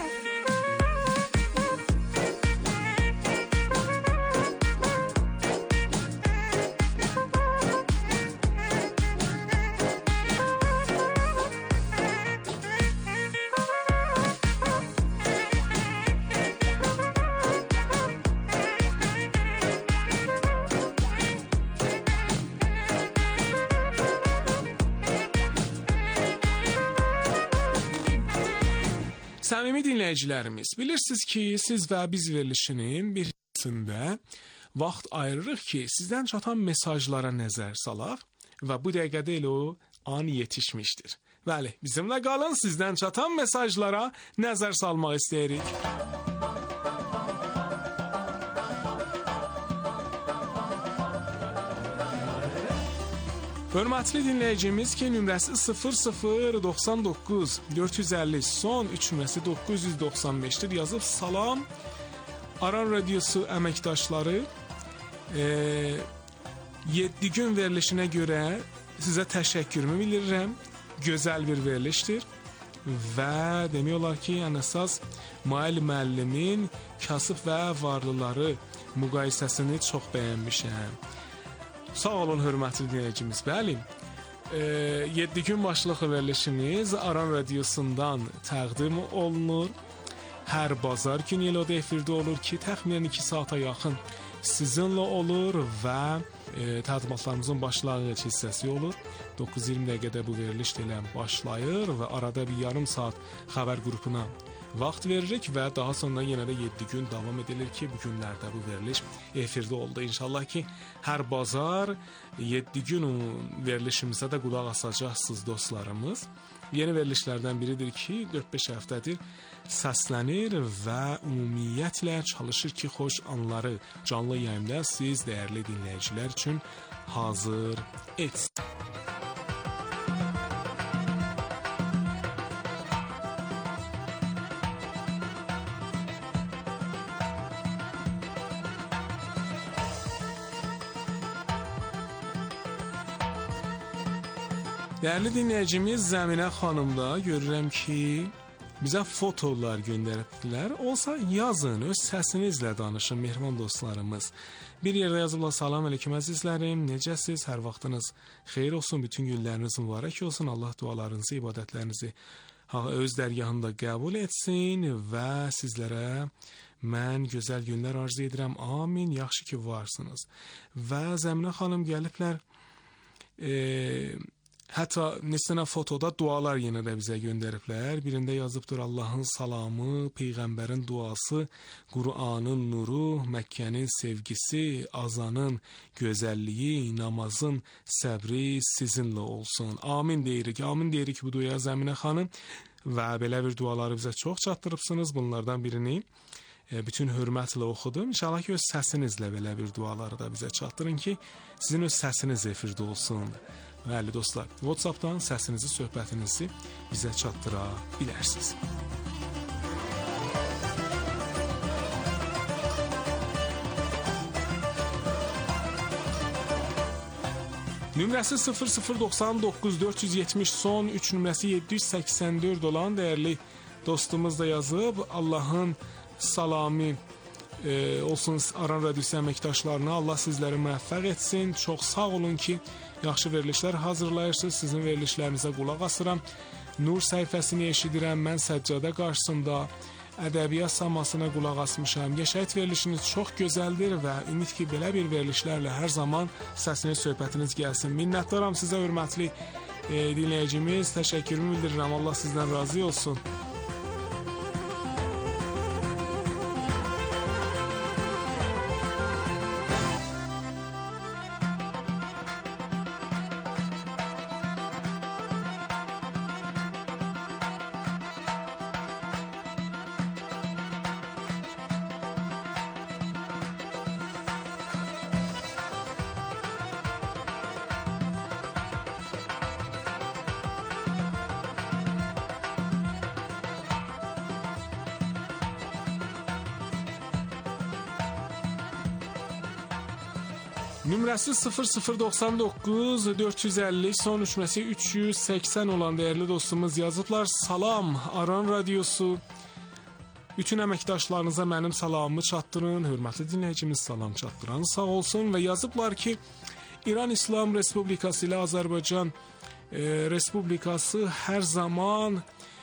Səmimi dinləyicilərimiz, bilirsiniz ki, siz və biz verilişinin bir hissəsində vaxt ayırırıq ki, sizdən çatan mesajlara nəzər salaq və bu dəqiqədə elə o an yetişmişdir. Bəli, bizimlə qalın, sizdən çatan mesajlara nəzər salmaq istəyirik. Hörmətli dinləyicimiz ki, nömrəsi sıfır sıfır doxsan doqquz dörd yüz əlli son üç nömrəsi doqquz yüz doxsan beşdir. Yazıb salam. Aran Radiosu əməkdaşları e, yeddi gün verilişinə görə sizə təşəkkürümü bildirirəm. Gözəl bir verilişdir. Və demək olar ki, ən əsas Mail müəllimin kasıb və varlıları müqayisəsini çox bəyənmişəm. Sağ olun hörmətli dinləyicimiz. Bəli, yeddi gün başlıq verilişimiz Aran Radiosundan təqdim olunur. Hər bazar günü eloda efirdə olur ki, təxminən iki saata yaxın sizinlə olur və e, təqdimatlarımızın başlanğıc hissəsi olur. doqquz iyirmi dəqiqədə bu veriliş ilə başlayır və arada bir yarım saat xəbər qrupuna vaxt veririk və daha sonra yenə də yeddi gün davam edilir ki, bu günlərdə bu veriliş efirdə oldu. İnşallah ki, hər bazar yeddi gün verilişimizə də qulaq asacaqsınız dostlarımız. Yeni verilişlərdən biridir ki, dörd beş həftədir səslənir və ümumiyyətlə çalışır ki, xoş anları canlı yayımda siz dəyərli dinləyicilər üçün hazır etsin. Dəyərli dinləyicimiz Zəminə xanım da görürəm ki, bizə fotolar göndəribdilər. Olsa yazın, öz səsinizlə danışın mehriban dostlarımız. Bir yerdə yazıblar, salam aleyküm əzizlərim, necəsiz, hər vaxtınız xeyir olsun, bütün günləriniz mübarək olsun, Allah dualarınızı, ibadətlərinizi öz dərgahında qəbul etsin və sizlərə mən gözəl günlər arzu edirəm, amin, yaxşı ki varsınız. Və Zəminə xanım gəliblər, eee, Hətta neçə fotoda dualar yenə də bizə göndəriblər. Birində yazıbdır Allahın salamı, Peyğəmbərin duası, Qur'anın nuru, Məkkənin sevgisi, azanın gözəlliyi, namazın səbri sizinlə olsun. Amin deyirik, amin deyirik bu duaya Zəminə xanım. Və belə bir duaları bizə çox çatdırıbsınız. Bunlardan birini bütün hörmətlə oxudum. İnşallah ki, öz səsinizlə belə bir duaları da bizə çatdırın ki, sizin öz səsiniz efirdə olsun. Bəli dostlar, WhatsApp'dan səsinizi, söhbətinizi bizə çatdıra bilərsiniz. Nömrəsi sıfır sıfır doxsan doqquz dörd yüz yetmiş son üç nömrəsi yeddi yüz səksən dörd olan dəyərli dostumuz da yazıb. Allahın salamı e, olsun Aran Radiosu əməkdaşlarına. Allah sizləri müvəffəq etsin. Çox sağ olun ki, yaxşı verilişlər hazırlayırsınız. Sizin verilişlərinizə qulaq asıram. Nur səhifəsini eşidirəm. Mən səccadə qarşısında ədəbiyyat samasına qulaq asmışam. Qəşəng verilişiniz çox gözəldir və ümid ki, belə bir verilişlərlə hər zaman səsiniz, söhbətiniz gəlsin. Minnətdaram sizə, hörmətli e, dinləyicimiz. Təşəkkürümü bildirirəm. Allah sizdən razı olsun. Nömrəsi sıfır sıfır doxsan doqquz dörd yüz əlli son üç nömrəsi üç yüz səksən olan dəyərli dostumuz yazıblar. Salam Aran Radiosu. Bütün əməkdaşlarınıza mənim salamımı çatdırın. Hörmətli dinləyicimiz, salam çatdıran sağ olsun. Və yazıblar ki, İran İslam Respublikası ilə Azərbaycan e, Respublikası hər zaman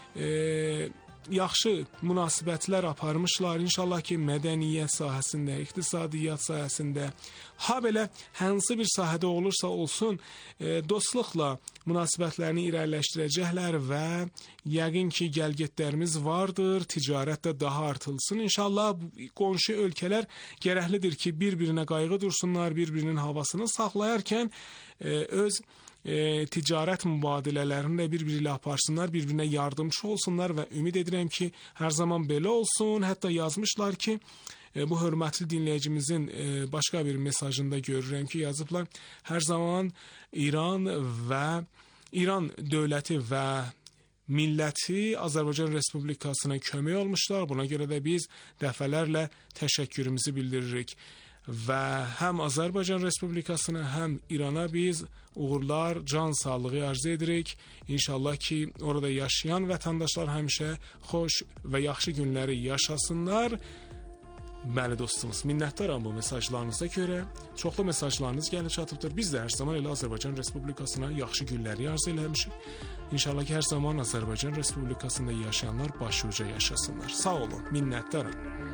e, yaxşı münasibətlər aparmışlar. İnşallah ki, mədəniyyət sahəsində, iqtisadiyyat sahəsində, ha belə hansı bir sahədə olursa olsun, e, dostluqla münasibətlərini irəliləşdirəcəklər və yəqin ki, gəlgətlərimiz vardır, ticarət də daha artılsın. İnşallah qonşu ölkələr gərəklidir ki, bir-birinə qayğı dursunlar, bir-birinin havasını saxlayarkən e, öz E, ticarət mübadilələrini də bir-biri ilə aparsınlar, bir-birinə yardımcı olsunlar və ümid edirəm ki, hər zaman belə olsun. Hətta yazmışlar ki, e, bu hörmətli dinləyicimizin e, başqa bir mesajında görürəm ki, yazıblar, hər zaman İran və İran dövləti və milləti Azərbaycan Respublikasına kömək olmuşlar. Buna görə də biz dəfələrlə təşəkkürümüzü bildiririk. Və həm Azərbaycan Respublikasına, həm İrana biz uğurlar, can sağlığı arzu edirik. İnşallah ki, orada yaşayan vətəndaşlar həmişə xoş və yaxşı günləri yaşasınlar. Bəli dostumuz, minnətdaram bu mesajlarınıza görə. Çoxlu mesajlarınız gəlib çatıbdır. Biz də hər zaman elə Azərbaycan Respublikasına yaxşı günləri arzu eləmişik. İnşallah ki, hər zaman Azərbaycan Respublikasında yaşayanlar başuca yaşasınlar. Sağ olun, minnətdaram.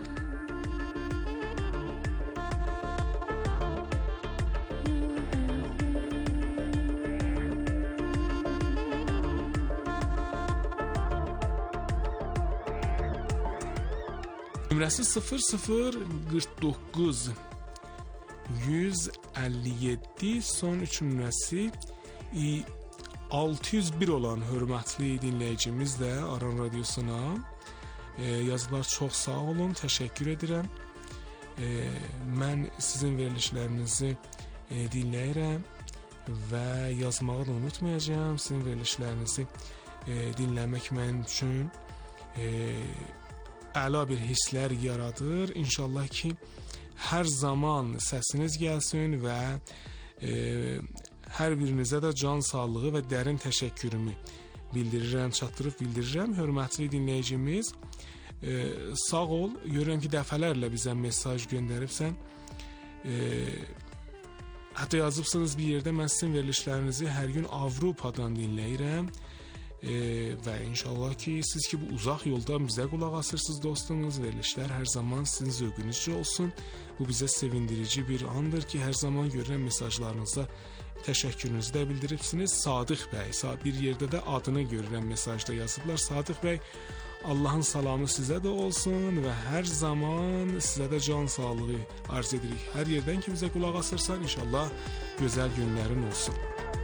Nömrəsi sıfır sıfır qırx doqquz yüz əlli yeddi son üç nömrəsi altı yüz bir olan hörmətli dinləyicimiz də Aran Radiosuna e, yazılar çox sağ olun, təşəkkür edirəm. E, mən sizin verilişlərinizi e, dinləyirəm və yazmağı da unutmayacağım. Sizin verilişlərinizi e, dinləmək mənim üçün e, əla bir hisslər yaradır. İnşallah ki, hər zaman səsiniz gəlsin və e, hər birinizə də can sağlığı və dərin təşəkkürümü bildirirəm, çatdırıb bildirirəm. Hörmətli dinləyicimiz, e, sağ ol. Görürəm ki, dəfələrlə bizə mesaj göndəribsən. E, hətta yazıbsınız bir yerdə, mən sizin verilişlərinizi hər gün Avropadan dinləyirəm. Ee, və inşallah ki, siz ki bu uzaq yoldan bizə qulaq asırsınız dostumuz. Verilişlər hər zaman sizin zövqünüzcə olsun. Bu bizə sevindirici bir andır ki, hər zaman görürəm mesajlarınıza təşəkkürünüzü də bildiribsiniz. Sadıq bəy, bir yerdə də adını görürəm mesajda yazıblar. Sadıq bəy, Allahın salamı sizə də olsun və hər zaman sizə də can sağlığı arz edirik. Hər yerdən ki bizə qulaq asırsan, inşallah gözəl günlərin olsun.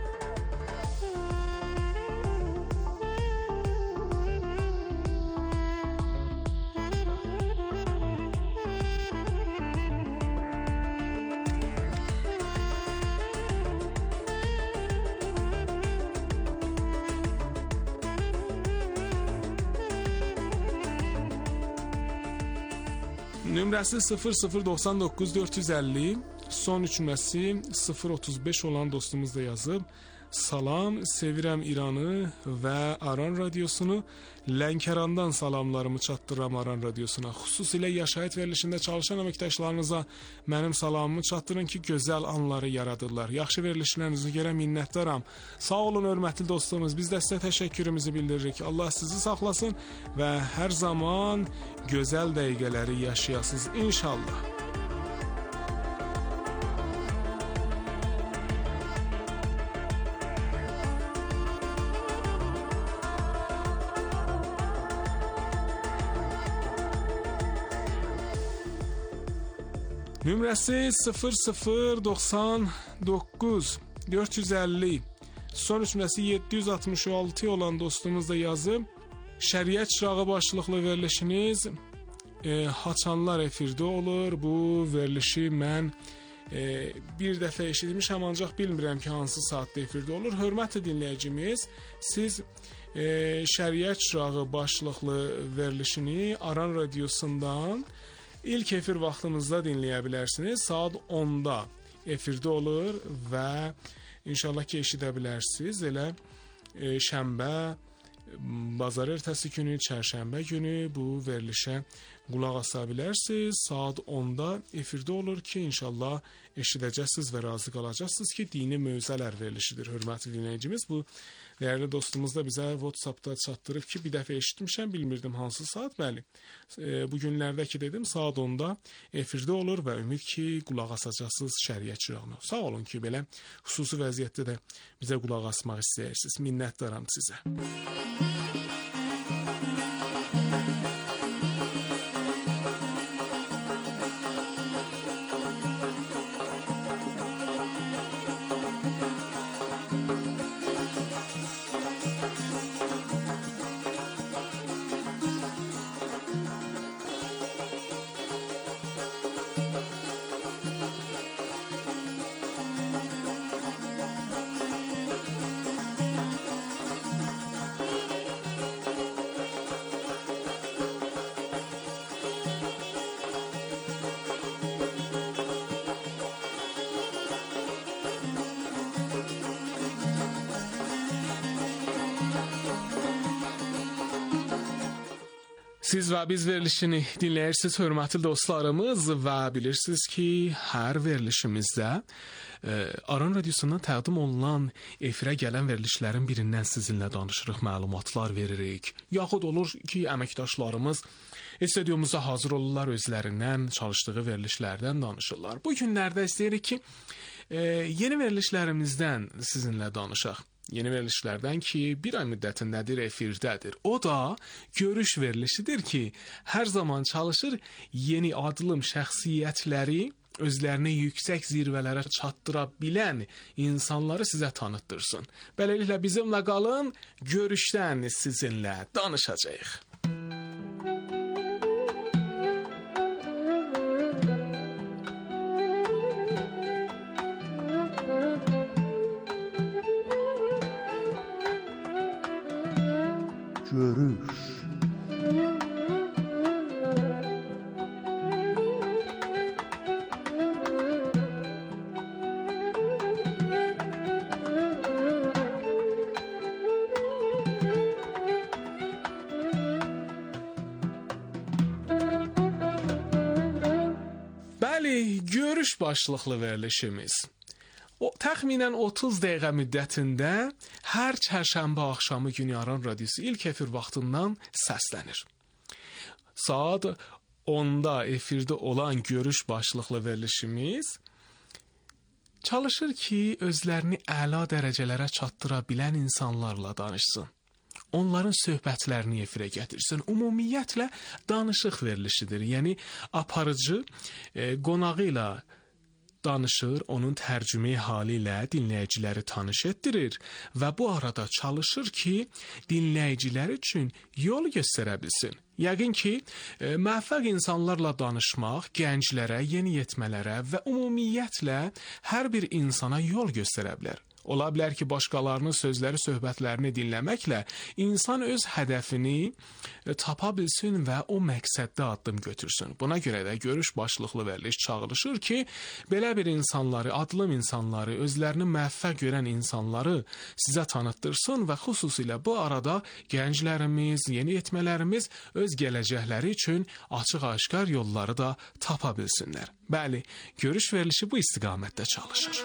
Nömrəsi sıfır sıfır doxsan doqquz dörd yüz əlli, son üç nömrəsi sıfır otuz beş olan dostumuz da yazıb. Salam, sevirəm İranı və Aran radiosunu. Lənkərandan salamlarımı çatdırıram Aran radiosuna. Xüsusilə yaşayış verilişində çalışan əməkdaşlarınıza mənim salamımı çatdırın ki, gözəl anları yaradırlar. Yaxşı verilişlərinizə görə minnətdaram. Sağ olun, hörmətli dostlarımız. Biz də sizə təşəkkürümüzü bildiririk. Allah sizi saxlasın və hər zaman gözəl dəqiqələri yaşayasınız inşallah. Nömrəsi sıfır sıfır doxsan doqquz dörd yüz əlli, son üç nömrəsi yeddi yüz altmış altı olan dostumuz da yazıb. Şəriət çırağı başlıqlı verilişiniz e, haçanlar efirdə olur. Bu verilişi mən e, bir dəfə eşitmişəm, ancaq bilmirəm ki, hansı saatda efirdə olur. Hörmətli dinləyicimiz, siz e, Şəriət çırağı başlıqlı verilişini Aran radiosundan İlk efir vaxtınızda dinləyə bilərsiniz. Saat onda efirdə olur və inşallah ki, eşidə bilərsiniz. Elə e, şənbə, bazar ertəsi günü, çərşənbə günü bu verilişə qulaq asa bilərsiniz. Saat onda efirdə olur ki, inşallah eşidəcəksiniz və razı qalacaqsınız ki, dini mövzələr verilişidir. Hörmətli dinləyicimiz, bu dəyərli dostumuz da bizə WhatsAppda çatdırıb ki, bir dəfə eşitmişəm, bilmirdim hansı saat. Bəli, e, bu günlərdə ki, dedim, saat onda efirdə olur və ümid ki, qulaq asacaqsınız Şəriət çırağına. Sağ olun ki, belə xüsusi vəziyyətdə də bizə qulaq asmaq istəyirsiniz. Minnətdaram sizə. Siz və biz verilişini dinləyirsiniz, hörmətli dostlarımız, və bilirsiniz ki, hər verilişimizdə e, Aran radiosundan təqdim olunan efirə gələn verilişlərin birindən sizinlə danışırıq, məlumatlar veririk. Yaxud olur ki, əməkdaşlarımız stüdyomuzda hazır olurlar, özlərindən çalışdığı verilişlərdən danışırlar. Bu günlərdə istəyirik ki, e, yeni verilişlərimizdən sizinlə danışaq. Yeni verilişlərdən ki, bir ay müddətindədir, efirdədir. O da görüş verilişidir ki, hər zaman çalışır yeni adılım şəxsiyyətləri özlərini yüksək zirvələrə çatdıra bilən insanları sizə tanıtdırsın. Beləliklə bizimlə qalın, görüşdən sizinlə danışacağıq. Görüş. Bəli, görüş başlıqlı verilişimiz. O, təxminən otuz dəqiqə müddətində hər çərşənbə axşamı günü Aran radiosu ilk efir vaxtından səslənir. Saat onda efirdə olan görüş başlıqlı verilişimiz çalışır ki, özlərini əla dərəcələrə çatdıra bilən insanlarla danışsın. Onların söhbətlərini efirə gətirsin. Ümumiyyətlə danışıq verilişidir. Yəni aparıcı e, qonağı ilə danışır, onun tərcümeyi halı ilə dinləyiciləri tanış etdirir və bu arada çalışır ki, dinləyicilər üçün yol göstərə bilsin. Yəqin ki, e, müvəffəq insanlarla danışmaq gənclərə, yeniyetmələrə və ümumiyyətlə hər bir insana yol göstərə bilər. Ola bilər ki, başqalarının sözləri, söhbətlərini dinləməklə insan öz hədəfini tapa bilsin və o məqsəddə addım götürsün. Buna görə də görüş başlıqlı veriliş çağrışır ki, belə bir insanları, adlım insanları, özlərini müvəffəq görən insanları sizə tanıtdırsın və xüsusilə bu arada gənclərimiz, yeniyetmələrimiz öz gələcəkləri üçün açıq-aşkar yolları da tapa bilsinlər. Bəli, görüş verilişi bu istiqamətdə çalışır.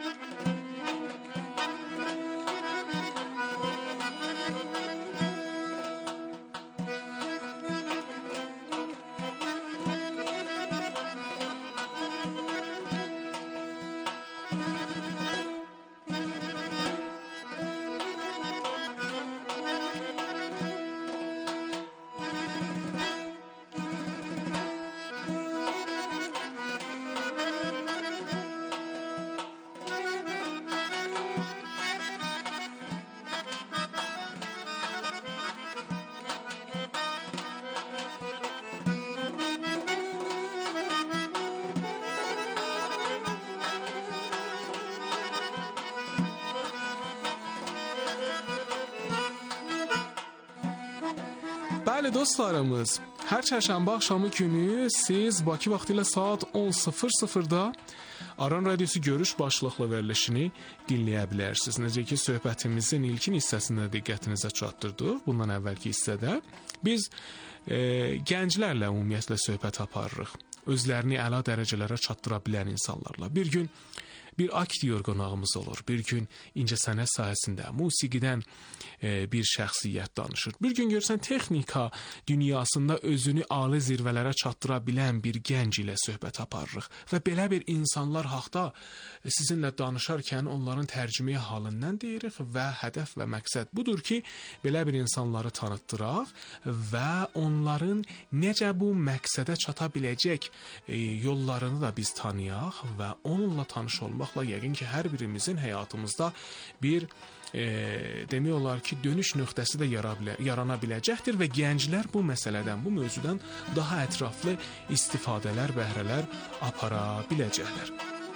Bəli dostlarımız, hər çərşənbə axşamı günü siz Bakı vaxtı ilə saat on sıfır sıfırda Aran Radiosu görüş başlıqlı verilişini dinləyə bilərsiniz. Necə ki, söhbətimizin ilkin hissəsində diqqətinizə çatdırdıq. Bundan əvvəlki hissədə biz e, gənclərlə ümumiyyətlə söhbət aparırıq. Özlərini əla dərəcələrə çatdıra bilən insanlarla. Bir gün bir aktyor qonağımız olur. Bir gün incəsənət sahəsində, musiqidən e, bir şəxsiyyət danışır. Bir gün görsən texnika dünyasında özünü ali zirvələrə çatdıra bilən bir gənc ilə söhbət aparırıq. Və belə bir insanlar haqda sizinlə danışarkən onların tərcümeyi halından deyirik və hədəf və məqsəd budur ki, belə bir insanları tanıtdıraq və onların necə bu məqsədə çata biləcək e, yollarını da biz tanıyaq və onunla tanış olmaq yəqin ki, hər birimizin həyatımızda bir e, demək olar ki, dönüş nöqtəsi də yarana biləcəkdir və gənclər bu məsələdən, bu mövzudan daha ətraflı istifadələr, bəhrələr apara biləcəklər.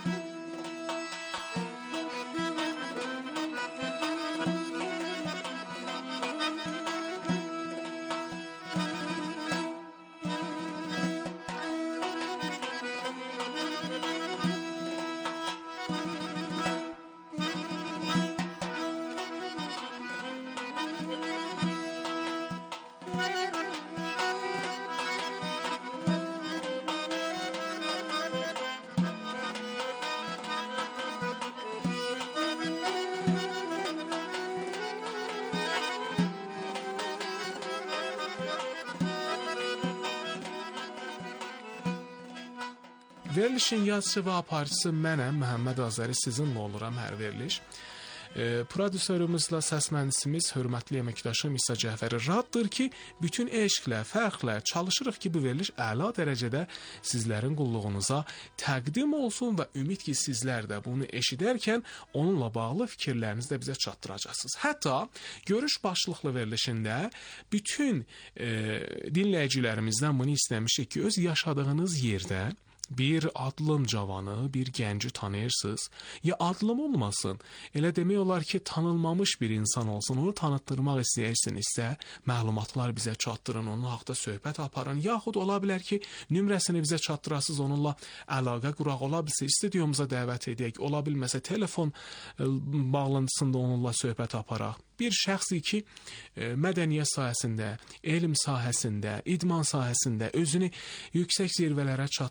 Verilişin yazıcı və aparıcısı mənəm, Məhəmməd Azəri, sizinlə oluram hər veriliş. E, prodüserimizlə səs mühəndisimiz, hörmətli əməkdaşım İsa Cəfəri Raddır ki, bütün eşqlə, fərqlə çalışırıq ki, bu veriliş əla dərəcədə sizlərin qulluğunuza təqdim olsun və ümid ki, sizlər də bunu eşidərkən onunla bağlı fikirlərinizi də bizə çatdıracaqsınız. Hətta görüş başlıqlı verilişində bütün e, dinləyicilərimizdən bunu istəmişik ki, öz yaşadığınız yerdə bir adlım cavanı, bir gənci tanıyırsınız, ya adlım olmasın, elə demək olar ki, tanınmamış bir insan olsun, onu tanıtdırmaq istəyirsinizsə, məlumatlar bizə çatdırın, onun haqda söhbət aparın, yaxud ola bilər ki, nömrəsini bizə çatdırasınız, onunla əlaqə quraq, ola bilsə, stüdyomuza dəvət edək, ola bilməsə, telefon bağlantısında onunla söhbət aparaq. Bir şəxsi ki, mədəniyyət sahəsində, elm sahəsində, idman sahəsində özünü yüksək zirvələrə çatdırıbdır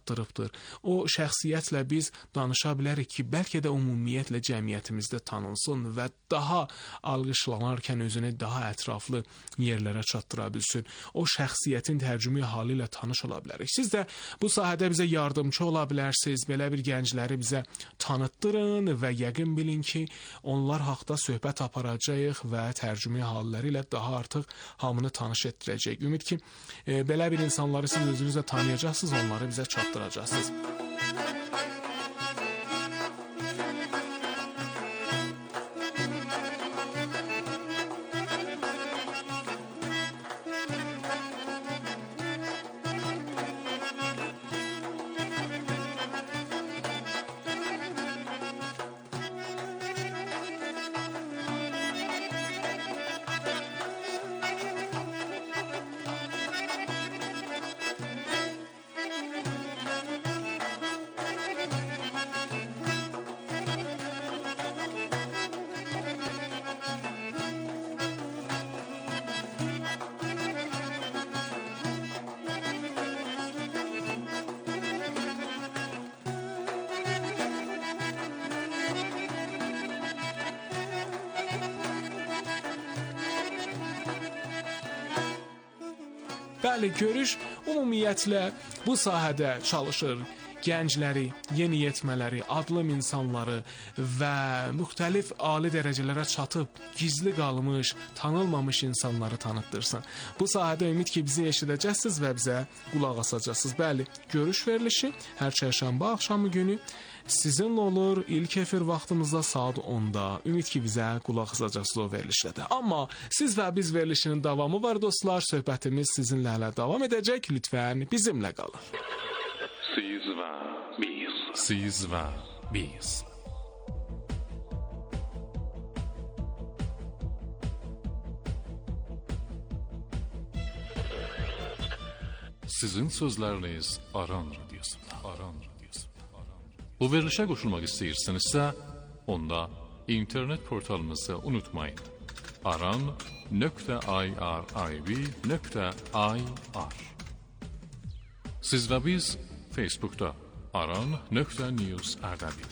tanınır. O şəxsiyyətlə biz danışa bilərik ki, bəlkə də ümumiyyətlə cəmiyyətimizdə tanınsın və daha alqışlanarkən özünü daha ətraflı yerlərə çatdıra bilsin. O şəxsiyyətin tərcümə halı ilə tanış ola bilərik. Siz də bu sahədə bizə yardımcı ola bilərsiniz. Belə bir gəncləri bizə tanıtdırın və yəqin bilin ki, onlar haqda söhbət aparacağıq və tərcümə halları ilə daha artıq hamını tanış etdirəcək. Ümid ki, e, belə bir insanları siz özünüzlə tanıyacaqsınız, onları bizə çatdıracaqsınız. Bəli, görüş ümumiyyətlə bu sahədə çalışır. Gəncləri, yeniyetmələri, adlım insanları və müxtəlif ali dərəcələrə çatıb gizli qalmış, tanınmamış insanları tanıtdırsın. Bu sahədə ümid ki, bizi eşidəcəksiniz və bizə qulaq asacaqsınız. Bəli, görüş verilişi hər çərşənbə axşamı günü sizinlə olur. İlk efir vaxtımızda saat onda. Ümid ki, bizə qulaq asacaqsınız o verilişdə də. Amma siz və biz verilişinin davamı var dostlar. Söhbətimiz sizinlə hələ davam edəcək. Lütfən bizimlə qalın. Siz və biz. Siz və biz. Sizin sözləriniz Aran Radiosunda. Aran Radiosunda. Bu verilişə qoşulmaq istəyirsinizsə, onda internet portalımızı unutmayın. aran nöqtə irib nöqtə ir. Siz və biz Facebook'da aran nöqtə news Ardabil.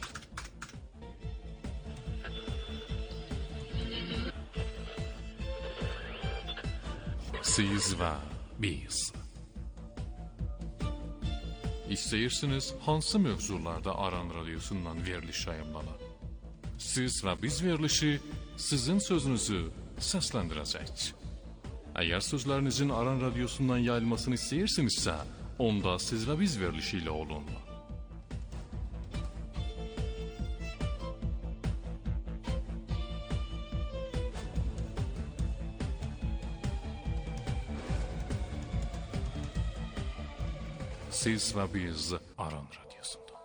Siz və biz. İstəyirsiniz hansı mövzularda Aran Radiosundan veriliş yayımlanır? Siz və biz verilişi sizin sözünüzü səsləndirəcək. Əgər sözlərinizin Aran Radiosundan yayılmasını istəyirsinizsə, onda siz və biz verilişi ilə olun. Siz və biz Aran Radiosunda.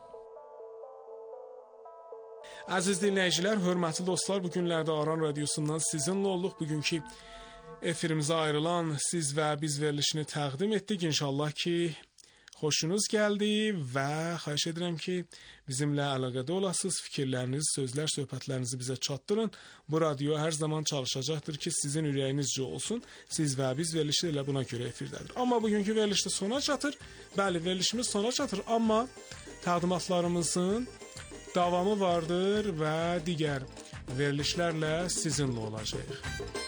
Əziz dinləyicilər, hörmətli dostlar, bu günlərdə Aran Radiosundan sizinlə olduq. Bugünkü efirimizə ayrılan Siz və Biz verilişini təqdim etdik. İnşallah ki, xoşunuz gəldi və xahiş edirəm ki, bizimlə əlaqədə olasınız, fikirlərinizi, sözlər, söhbətlərinizi bizə çatdırın. Bu radio hər zaman çalışacaqdır ki, sizin ürəyinizcə olsun. Siz və Biz verilişi elə buna görə efirdədir. Amma bugünkü verilişdə sona çatır. Bəli, verilişimiz sona çatır, amma təqdimatlarımızın davamı vardır və digər verilişlərlə sizinlə olacaq.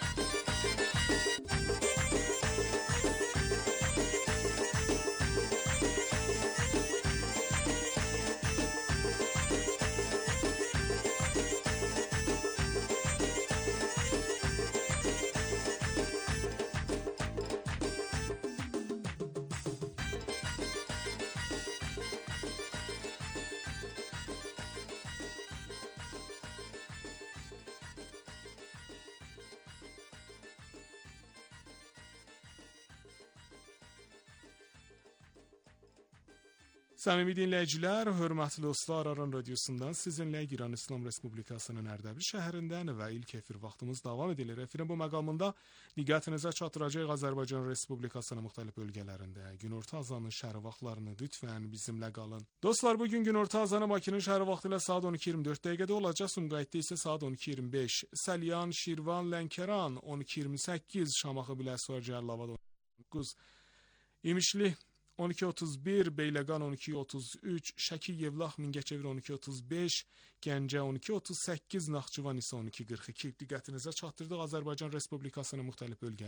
Səmimi dinləyicilər, hörmətli dostlar, Aran Radiosundan sizinlə İran İslam Respublikasının Ərdəbil şəhərindən və ilk efir vaxtımız davam edilir. Efirin bu məqamında diqqətinizə çatdıracaq Azərbaycan Respublikasının müxtəlif bölgələrində günorta azanın şəhəri vaxtlarını lütfən bizimlə qalın. Dostlar, bugün günorta azanı Bakının şəhəri vaxtı ilə saat on iki iyirmi dörd dəqiqədə olacaq. Sumqayıtda isə saat on iki iyirmi beş. Səlyan, Şirvan, Lənkəran on iki iyirmi səkkiz, Şamaxı, Biləsuvar, Cəlilabad on doqquz, İmişli on iki otuz bir, Beyləqan on iki otuz üç, Şəki Yevlax Mingəçevir on iki otuz beş, Gəncə on iki otuz səkkiz, Naxçıvan isə on iki qırx iki. Diqqətinizə çatdırdıq. Azərbaycan Respublikasının müxtəlif bölgələri